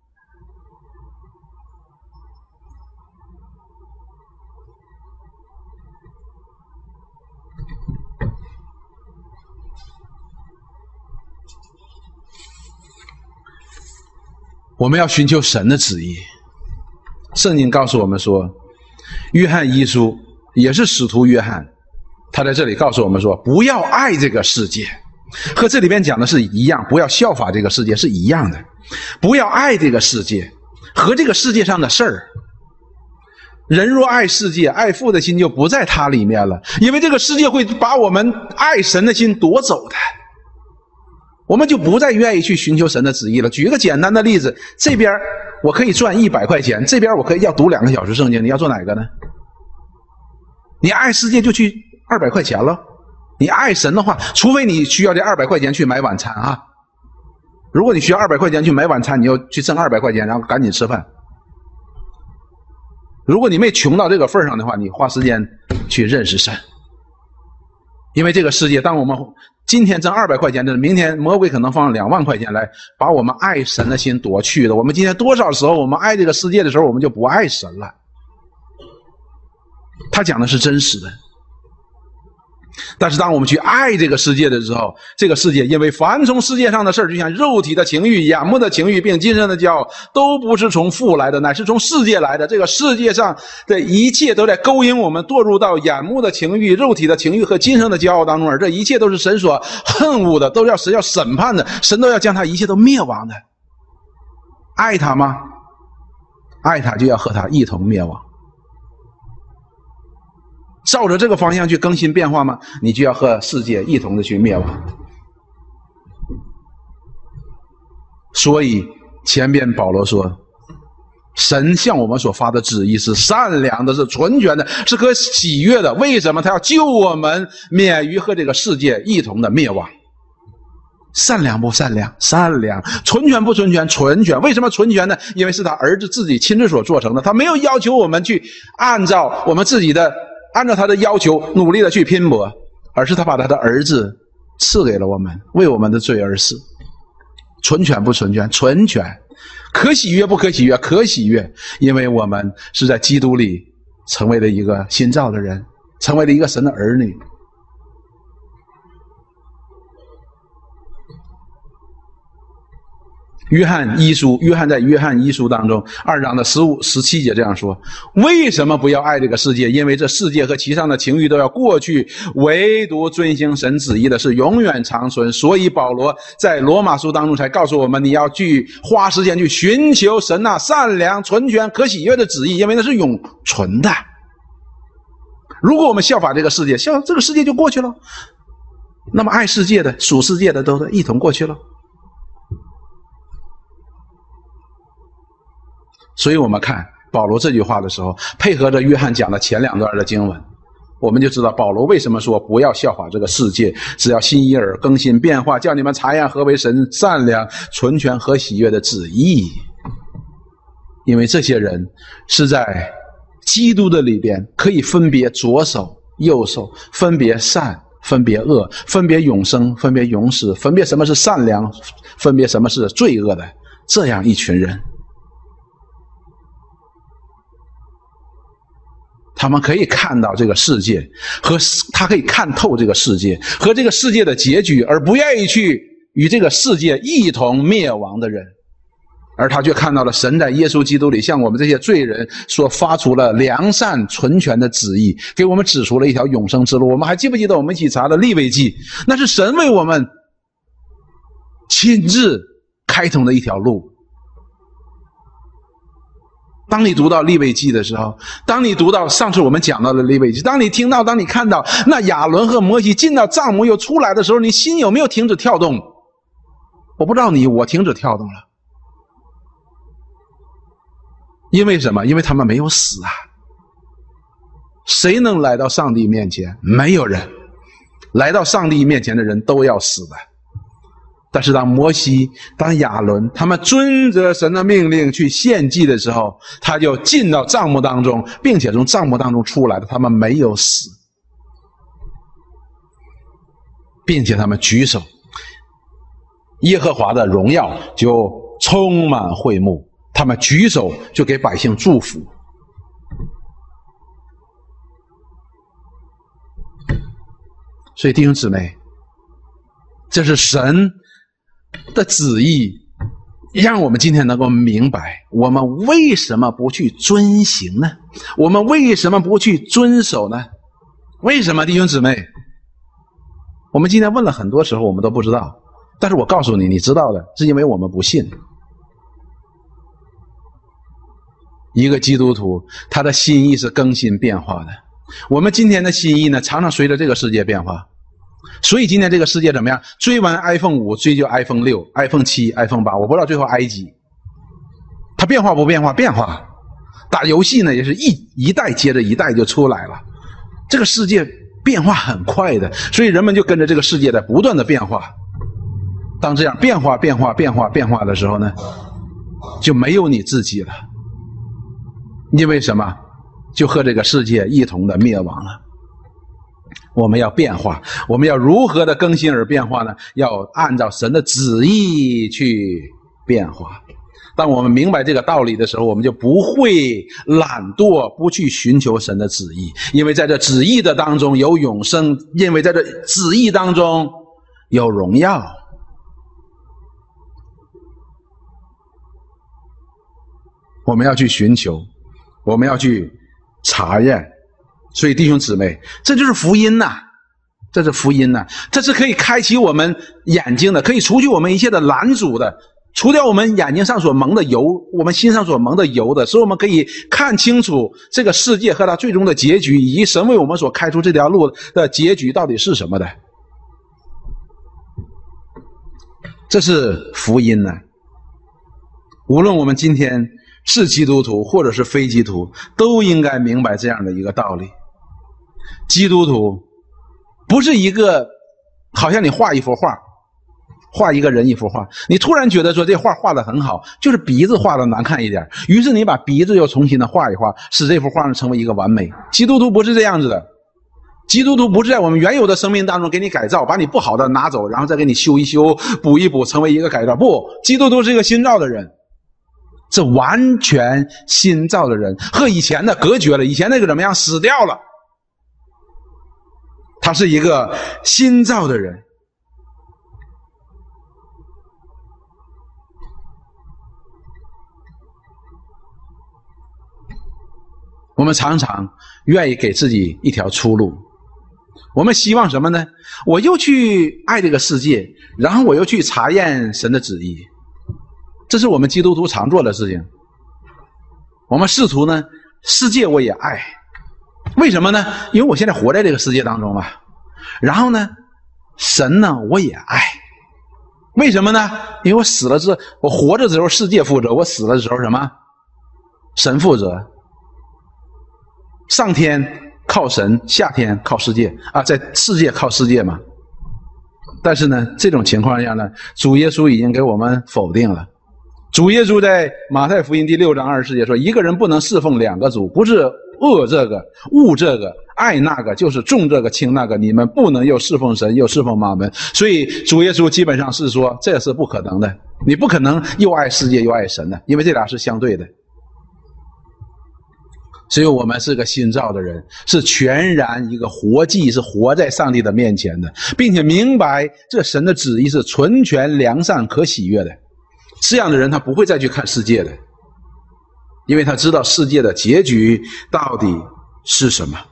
我们要寻求神的旨意。圣经告诉我们说，约翰一书也是使徒约翰，他在这里告诉我们说，不要爱这个世界，和这里边讲的是一样，不要效法这个世界是一样的。不要爱这个世界和这个世界上的事儿。人若爱世界，爱父的心就不在他里面了，因为这个世界会把我们爱神的心夺走的。我们就不再愿意去寻求神的旨意了。举一个简单的例子，这边我可以赚一百块钱，这边我可以要读两个小时圣经，你要做哪个呢？你爱世界就去二百块钱了，你爱神的话，除非你需要这二百块钱去买晚餐啊。如果你需要二百块钱去买晚餐，你就去挣二百块钱，然后赶紧吃饭。如果你没穷到这个份上的话，你花时间去认识神。因为这个世界，当我们今天挣二百块钱的，明天魔鬼可能放两万块钱来把我们爱神的心夺去的。我们今天多少时候我们爱这个世界的时候，我们就不爱神了。他讲的是真实的。但是当我们去爱这个世界的时候，这个世界因为凡从世界上的事儿，就像肉体的情欲、眼目的情欲并今生的骄傲，都不是从父来的，乃是从世界来的。这个世界上的一切都在勾引我们堕入到眼目的情欲、肉体的情欲和今生的骄傲当中，而这一切都是神所恨恶的，都要神要审判的，神都要将他一切都灭亡的。爱他吗？爱他就要和他一同灭亡。照着这个方向去更新变化吗？你就要和世界一同的去灭亡。所以前边保罗说，神向我们所发的旨意是善良的，是纯全的，是可喜悦的。为什么他要救我们免于和这个世界一同的灭亡？善良不善良？善良。纯全不纯全？纯全。为什么纯全呢？因为是他儿子自己亲自所做成的，他没有要求我们去按照我们自己的按照他的要求努力的去拼搏，而是他把他的儿子赐给了我们，为我们的罪而死。纯全不纯全？纯全。可喜悦不可喜悦？可喜悦，因为我们是在基督里成为了一个新造的人，成为了一个神的儿女。 约翰一书，约翰在约翰一书当中二章的十五、十七节这样说：为什么不要爱这个世界？因为这世界和其上的情欲都要过去，唯独遵行神旨意的是永远长存。所以保罗在罗马书当中才告诉我们，你要去花时间去寻求神那善良、纯全、可喜悦的旨意，因为那是永存的。如果我们效法这个世界，效这个世界就过去了，那么爱世界的、属世界的都一同过去了。所以我们看保罗这句话的时候，配合着约翰讲的前两段的经文，我们就知道保罗为什么说不要效法这个世界，只要心意而更新变化，叫你们察验何为神善良、纯全和喜悦的旨意。因为这些人是在基督的里边可以分别左手右手，分别善分别恶，分别永生分别永死，分别什么是善良，分别什么是罪恶的这样一群人。他们可以看到这个世界，和他可以看透这个世界和这个世界的结局，而不愿意去与这个世界一同灭亡的人，而他却看到了神在耶稣基督里向我们这些罪人所发出了良善纯全的旨意，给我们指出了一条永生之路。我们还记不记得我们一起查的利未记？那是神为我们亲自开通的一条路。当你读到利未记的时候，当你读到上次我们讲到的利未记，当你听到当你看到那亚伦和摩西进到帐幕又出来的时候，你心有没有停止跳动？我不知道你，我停止跳动了。因为什么？因为他们没有死啊。谁能来到上帝面前？没有人。来到上帝面前的人都要死的。但是当摩西、当亚伦他们遵着神的命令去献祭的时候，他就进到帐幕当中，并且从帐幕当中出来的，他们没有死，并且他们举手，耶和华的荣耀就充满会幕，他们举手就给百姓祝福。所以弟兄姊妹，这是神的旨意，让我们今天能够明白我们为什么不去遵行呢？我们为什么不去遵守呢？为什么弟兄姊妹？我们今天问了很多时候我们都不知道，但是我告诉你，你知道的，是因为我们不信。一个基督徒他的心意是更新变化的，我们今天的心意呢，常常随着这个世界变化。所以今天这个世界怎么样？追完 iPhone 五，追究 iPhone 六、iPhone 七、iPhone 八，我不知道最后 i 几。它变化不变化？变化。打游戏呢，也是一一代接着一代就出来了。这个世界变化很快的，所以人们就跟着这个世界在不断的变化。当这样变化、变化、变化、变化的时候呢，就没有你自己了。因为什么？就和这个世界一同的灭亡了。我们要变化，我们要如何的更新而变化呢？要按照神的旨意去变化。当我们明白这个道理的时候，我们就不会懒惰，不去寻求神的旨意，因为在这旨意的当中有永生，因为在这旨意当中有荣耀。我们要去寻求，我们要去查验。所以弟兄姊妹，这就是福音呐、啊，这是福音呐、啊，这是可以开启我们眼睛的，可以除去我们一切的拦阻的，除掉我们眼睛上所蒙的油，我们心上所蒙的油的，使我们可以看清楚这个世界和它最终的结局，以及神为我们所开出这条路的结局到底是什么的。这是福音呐、啊。无论我们今天是基督徒或者是非基督徒，都应该明白这样的一个道理。基督徒不是一个好像你画一幅画，画一个人一幅画，你突然觉得说这画画得很好，就是鼻子画得难看一点，于是你把鼻子又重新的画一画，使这幅画成为一个完美。基督徒不是这样子的，基督徒不是在我们原有的生命当中给你改造，把你不好的拿走，然后再给你修一修补一补，成为一个改造。不，基督徒是一个新造的人，是完全新造的人，和以前的隔绝了，以前那个怎么样？死掉了。他是一个新造的人。 我们常常愿意给自己一条出路。我们希望什么呢？我又去爱这个世界，然后我又去查验神的旨意。这是我们基督徒常做的事情。我们试图呢，世界我也爱。为什么呢？因为我现在活在这个世界当中嘛。然后呢，神呢我也爱。为什么呢？因为我死了之后，我活着的时候世界负责，我死了的时候什么？神负责。上天靠神，下天靠世界啊，在世界靠世界嘛。但是呢，这种情况下呢，主耶稣已经给我们否定了。主耶稣在马太福音第六章二十四节说，一个人不能侍奉两个主，不是恶这个恶这个爱那个，就是重这个轻那个，你们不能又侍奉神又侍奉马门。所以主耶稣基本上是说这是不可能的，你不可能又爱世界又爱神的，因为这俩是相对的。所以我们是个新造的人，是全然一个活祭，是活在上帝的面前的，并且明白这神的旨意是纯全良善可喜悦的。这样的人他不会再去看世界的，因为他知道世界的结局到底是什么。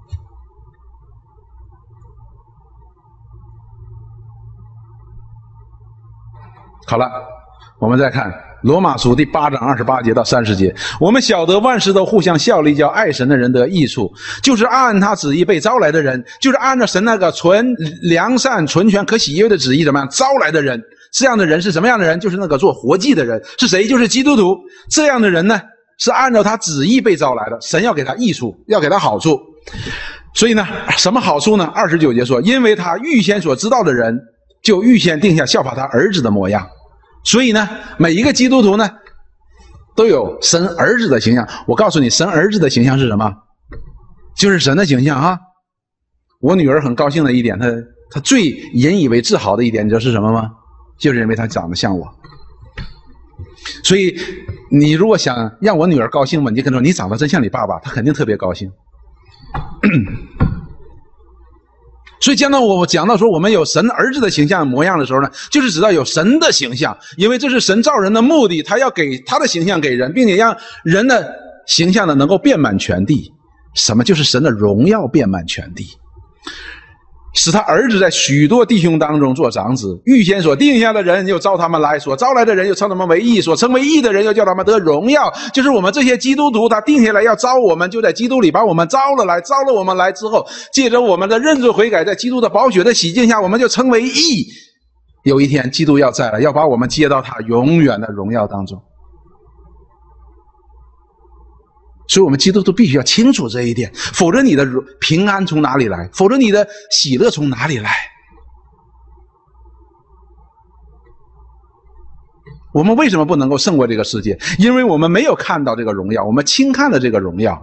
好了，我们再看罗马书第八章二十八节到三十节，我们晓得万事都互相效力，叫爱神的人得益处，就是按他旨意被招来的人，就是按照神那个纯良善纯全可喜悦的旨意怎么样招来的人。这样的人是什么样的人？就是那个做活祭的人。是谁？就是基督徒。这样的人呢，是按照他旨意被招来的，神要给他益处，要给他好处。所以呢，什么好处呢？二十九节说，因为他预先所知道的人，就预先定下效法他儿子的模样。所以呢，每一个基督徒呢，都有神儿子的形象。我告诉你，神儿子的形象是什么？就是神的形象啊。我女儿很高兴的一点，她她最引以为自豪的一点，你知道是什么吗？就是因为她长得像我。所以你如果想让我女儿高兴嘛，你跟她说你长得真像你爸爸，她肯定特别高兴。所以讲到我讲到说我们有神儿子的形象模样的时候呢，就是知道有神的形象，因为这是神造人的目的，他要给他的形象给人，并且让人的形象呢能够遍满全地。什么？就是神的荣耀遍满全地，使他儿子在许多弟兄当中做长子。预先所定下的人又召他们来，所招来的人又称他们为义，所称为义的人又叫他们得荣耀。就是我们这些基督徒，他定下来要招我们，就在基督里把我们招了来。招了我们来之后，借着我们的认罪悔改，在基督的宝血的洗净下，我们就称为义。有一天基督要再来，要把我们接到他永远的荣耀当中。所以我们基督徒必须要清楚这一点，否则你的平安从哪里来？否则你的喜乐从哪里来？我们为什么不能够胜过这个世界？因为我们没有看到这个荣耀，我们轻看了这个荣耀。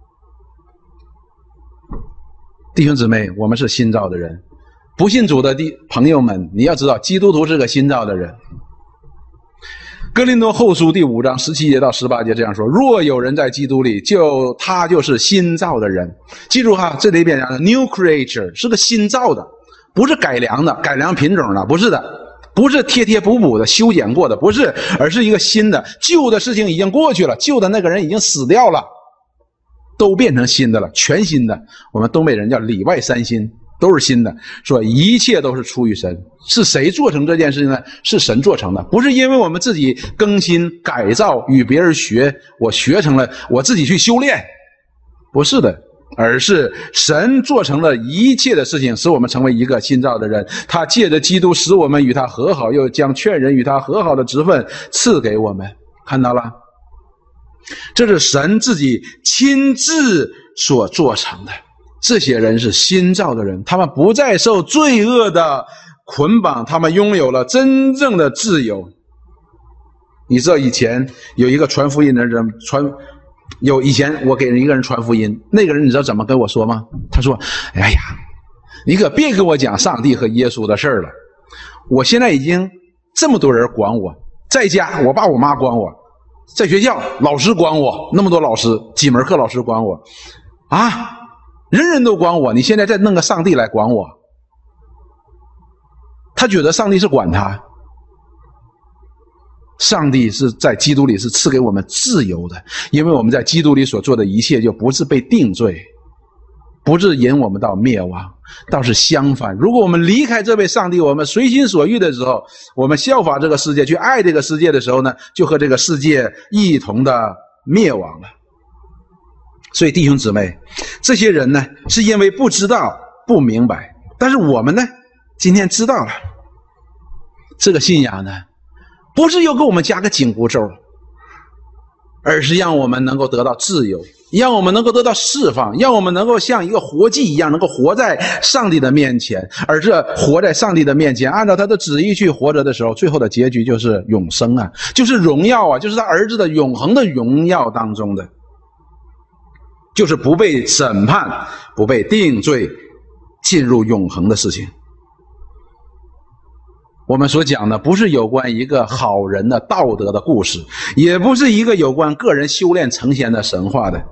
弟兄姊妹，我们是新造的人，不信主的弟朋友们，你要知道基督徒是个新造的人。哥林多后书第五章十七节到十八节这样说，若有人在基督里，就他就是新造的人。记住哈，这里边讲的 new creature 是个新造的，不是改良的，改良品种的，不是的，不是贴贴补补的，修剪过的，不是，而是一个新的。旧的事情已经过去了，旧的那个人已经死掉了，都变成新的了，全新的。我们东北人叫里外三新，都是新的。说一切都是出于神。是谁做成这件事情呢？是神做成的，不是因为我们自己更新改造与别人学，我学成了，我自己去修炼，不是的，而是神做成了一切的事情，使我们成为一个新造的人。他借着基督使我们与他和好，又将劝人与他和好的职分赐给我们。看到了，这是神自己亲自所做成的。这些人是新造的人，他们不再受罪恶的捆绑，他们拥有了真正的自由。你知道以前有一个传福音的人传，有以前我给人一个人传福音，那个人你知道怎么跟我说吗？他说：哎呀，你可别跟我讲上帝和耶稣的事儿了，我现在已经这么多人管我，在家我爸我妈管我，在学校老师管我，那么多老师，几门课老师管我啊，人人都管我，你现在再弄个上帝来管我。他觉得上帝是管他， 上帝是在基督里是赐给我们自由的，因为我们在基督里所做的一切就不是被定罪，不是引我们到灭亡，倒是相反。如果我们离开这位上帝，我们随心所欲的时候，我们效法这个世界，去爱这个世界的时候呢，就和这个世界一同的灭亡了。所以弟兄姊妹，这些人呢，是因为不知道不明白，但是我们呢，今天知道了。这个信仰呢，不是又给我们加个紧箍咒，而是让我们能够得到自由，让我们能够得到释放，让我们能够像一个活祭一样，能够活在上帝的面前。而这活在上帝的面前，按照他的旨意去活着的时候，最后的结局就是永生啊，就是荣耀啊，就是他儿子的永恒的荣耀当中的，就是不被审判，不被定罪，进入永恒的事情。我们所讲的不是有关一个好人的道德的故事，也不是一个有关个人修炼成仙的神话的，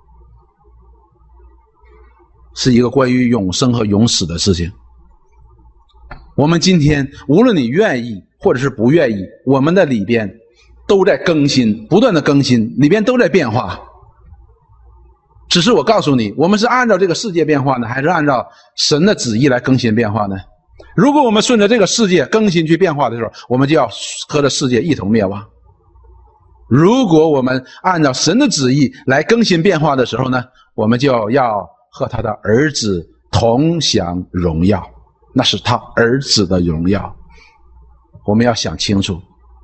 是一个关于永生和永死的事情。我们今天无论你愿意或者是不愿意，我们的里边都在更新，不断的更新，里边都在变化。只是我告诉你，我们是按照这个世界变化呢，还是按照神的旨意来更新变化呢？如果我们顺着这个世界更新去变化的时候，我们就要和这世界一同灭亡。如果我们按照神的旨意来更新变化的时候呢，我们就要和他的儿子同享荣耀，那是他儿子的荣耀。我们要想清楚，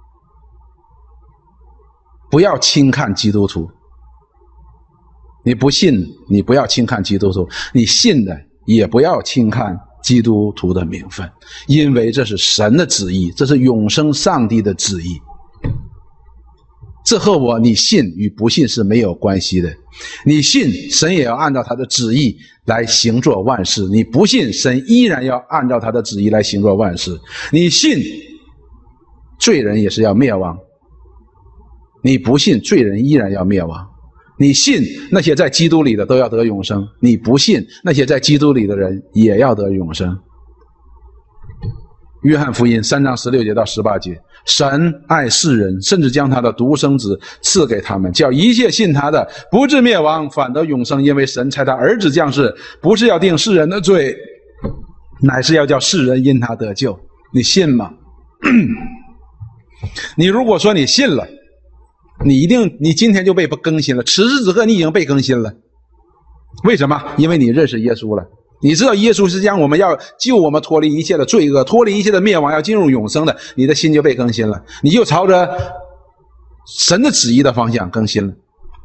不要轻看基督徒。你不信，你不要轻看基督徒；你信的，也不要轻看基督徒的名分，因为这是神的旨意，这是永生上帝的旨意。这和我你信与不信是没有关系的。你信，神也要按照他的旨意来行作万事；你不信，神依然要按照他的旨意来行作万事。你信，罪人也是要灭亡；你不信，罪人依然要灭亡。你信，那些在基督里的都要得永生；你不信，那些在基督里的人也要得永生。约翰福音三章十六节到十八节，神爱世人，甚至将他的独生子赐给他们，叫一切信他的不至灭亡，反得永生。因为神差他儿子降世，不是要定世人的罪，乃是要叫世人因他得救。你信吗？你如果说你信了，你一定你今天就被更新了，此时此刻你已经被更新了。为什么？因为你认识耶稣了，你知道耶稣是将我们要救我们脱离一切的罪恶，脱离一切的灭亡，要进入永生的，你的心就被更新了，你就朝着神的旨意的方向更新了。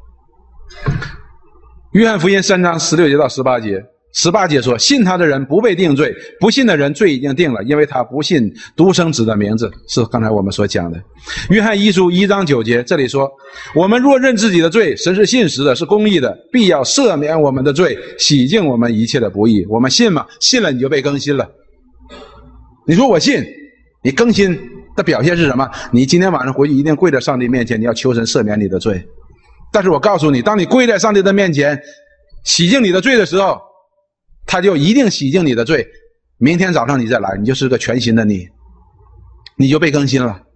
约翰福音三章十六节到十八节，十八节说，信他的人不被定罪，不信的人罪已经定了，因为他不信独生子的名字，是刚才我们所讲的。约翰一书一章九节，这里说，我们若认自己的罪，神是信实的，是公义的，必要赦免我们的罪，洗净我们一切的不义。我们信吗？信了你就被更新了。你说我信，你更新的表现是什么？你今天晚上回去一定跪在上帝面前，你要求神赦免你的罪。但是我告诉你，当你跪在上帝的面前洗净你的罪的时候，他就一定洗净你的罪，明天早上你再来，你就是个全新的你，你就被更新了。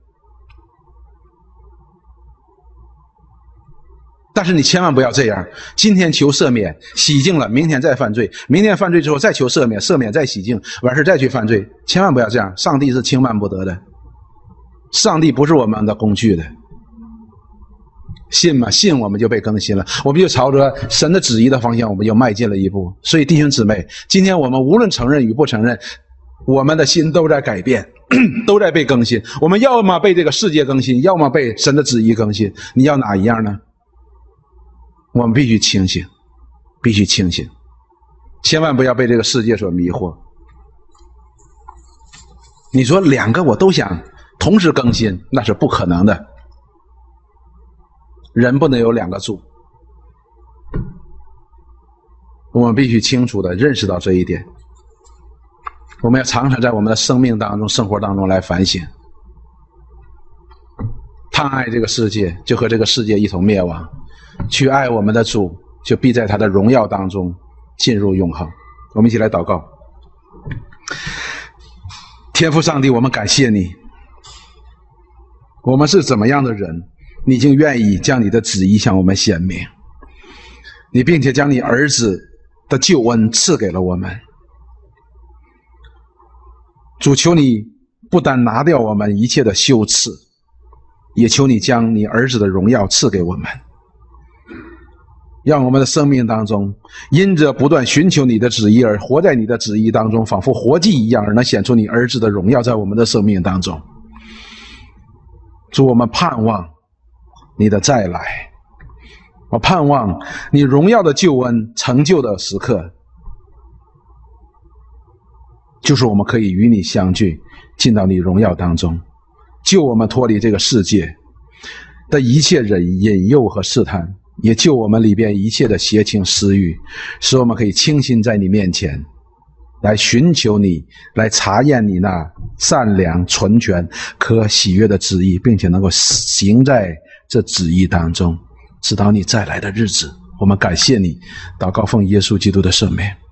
但是你千万不要这样，今天求赦免洗净了，明天再犯罪，明天犯罪之后再求赦免，赦免再洗净，完事再去犯罪，千万不要这样。上帝是轻慢不得的，上帝不是我们的工具的。信吗？信我们就被更新了，我们就朝着神的旨意的方向，我们就迈进了一步。所以弟兄姊妹，今天我们无论承认与不承认，我们的心都在改变，都在被更新。我们要么被这个世界更新，要么被神的旨意更新，你要哪一样呢？我们必须清醒，必须清醒，千万不要被这个世界所迷惑。你说两个我都想同时更新，那是不可能的。人不能有两个主，我们必须清楚地认识到这一点。我们要常常在我们的生命当中、生活当中来反省。贪爱这个世界，就和这个世界一同灭亡；去爱我们的主，就必在他的荣耀当中进入永恒。我们一起来祷告。天父上帝，我们感谢你， 我们是怎么样的人，你竟愿意将你的旨意向我们显明，你并且将你儿子的救恩赐给了我们。主，求你不但拿掉我们一切的羞耻，也求你将你儿子的荣耀赐给我们，让我们的生命当中因着不断寻求你的旨意而活在你的旨意当中，仿佛活祭一样，而能显出你儿子的荣耀在我们的生命当中。主，我们盼望你的再来，我盼望你荣耀的救恩成就的时刻，就是我们可以与你相聚，进到你荣耀当中，救我们脱离这个世界的一切引引诱和试探，也救我们里边一切的邪情私欲，使我们可以清心在你面前，来寻求你，来查验你那善良纯全可喜悦的旨意，并且能够行在这旨意当中，直到你再来的日子。我们感谢你，祷告奉耶稣基督的圣名。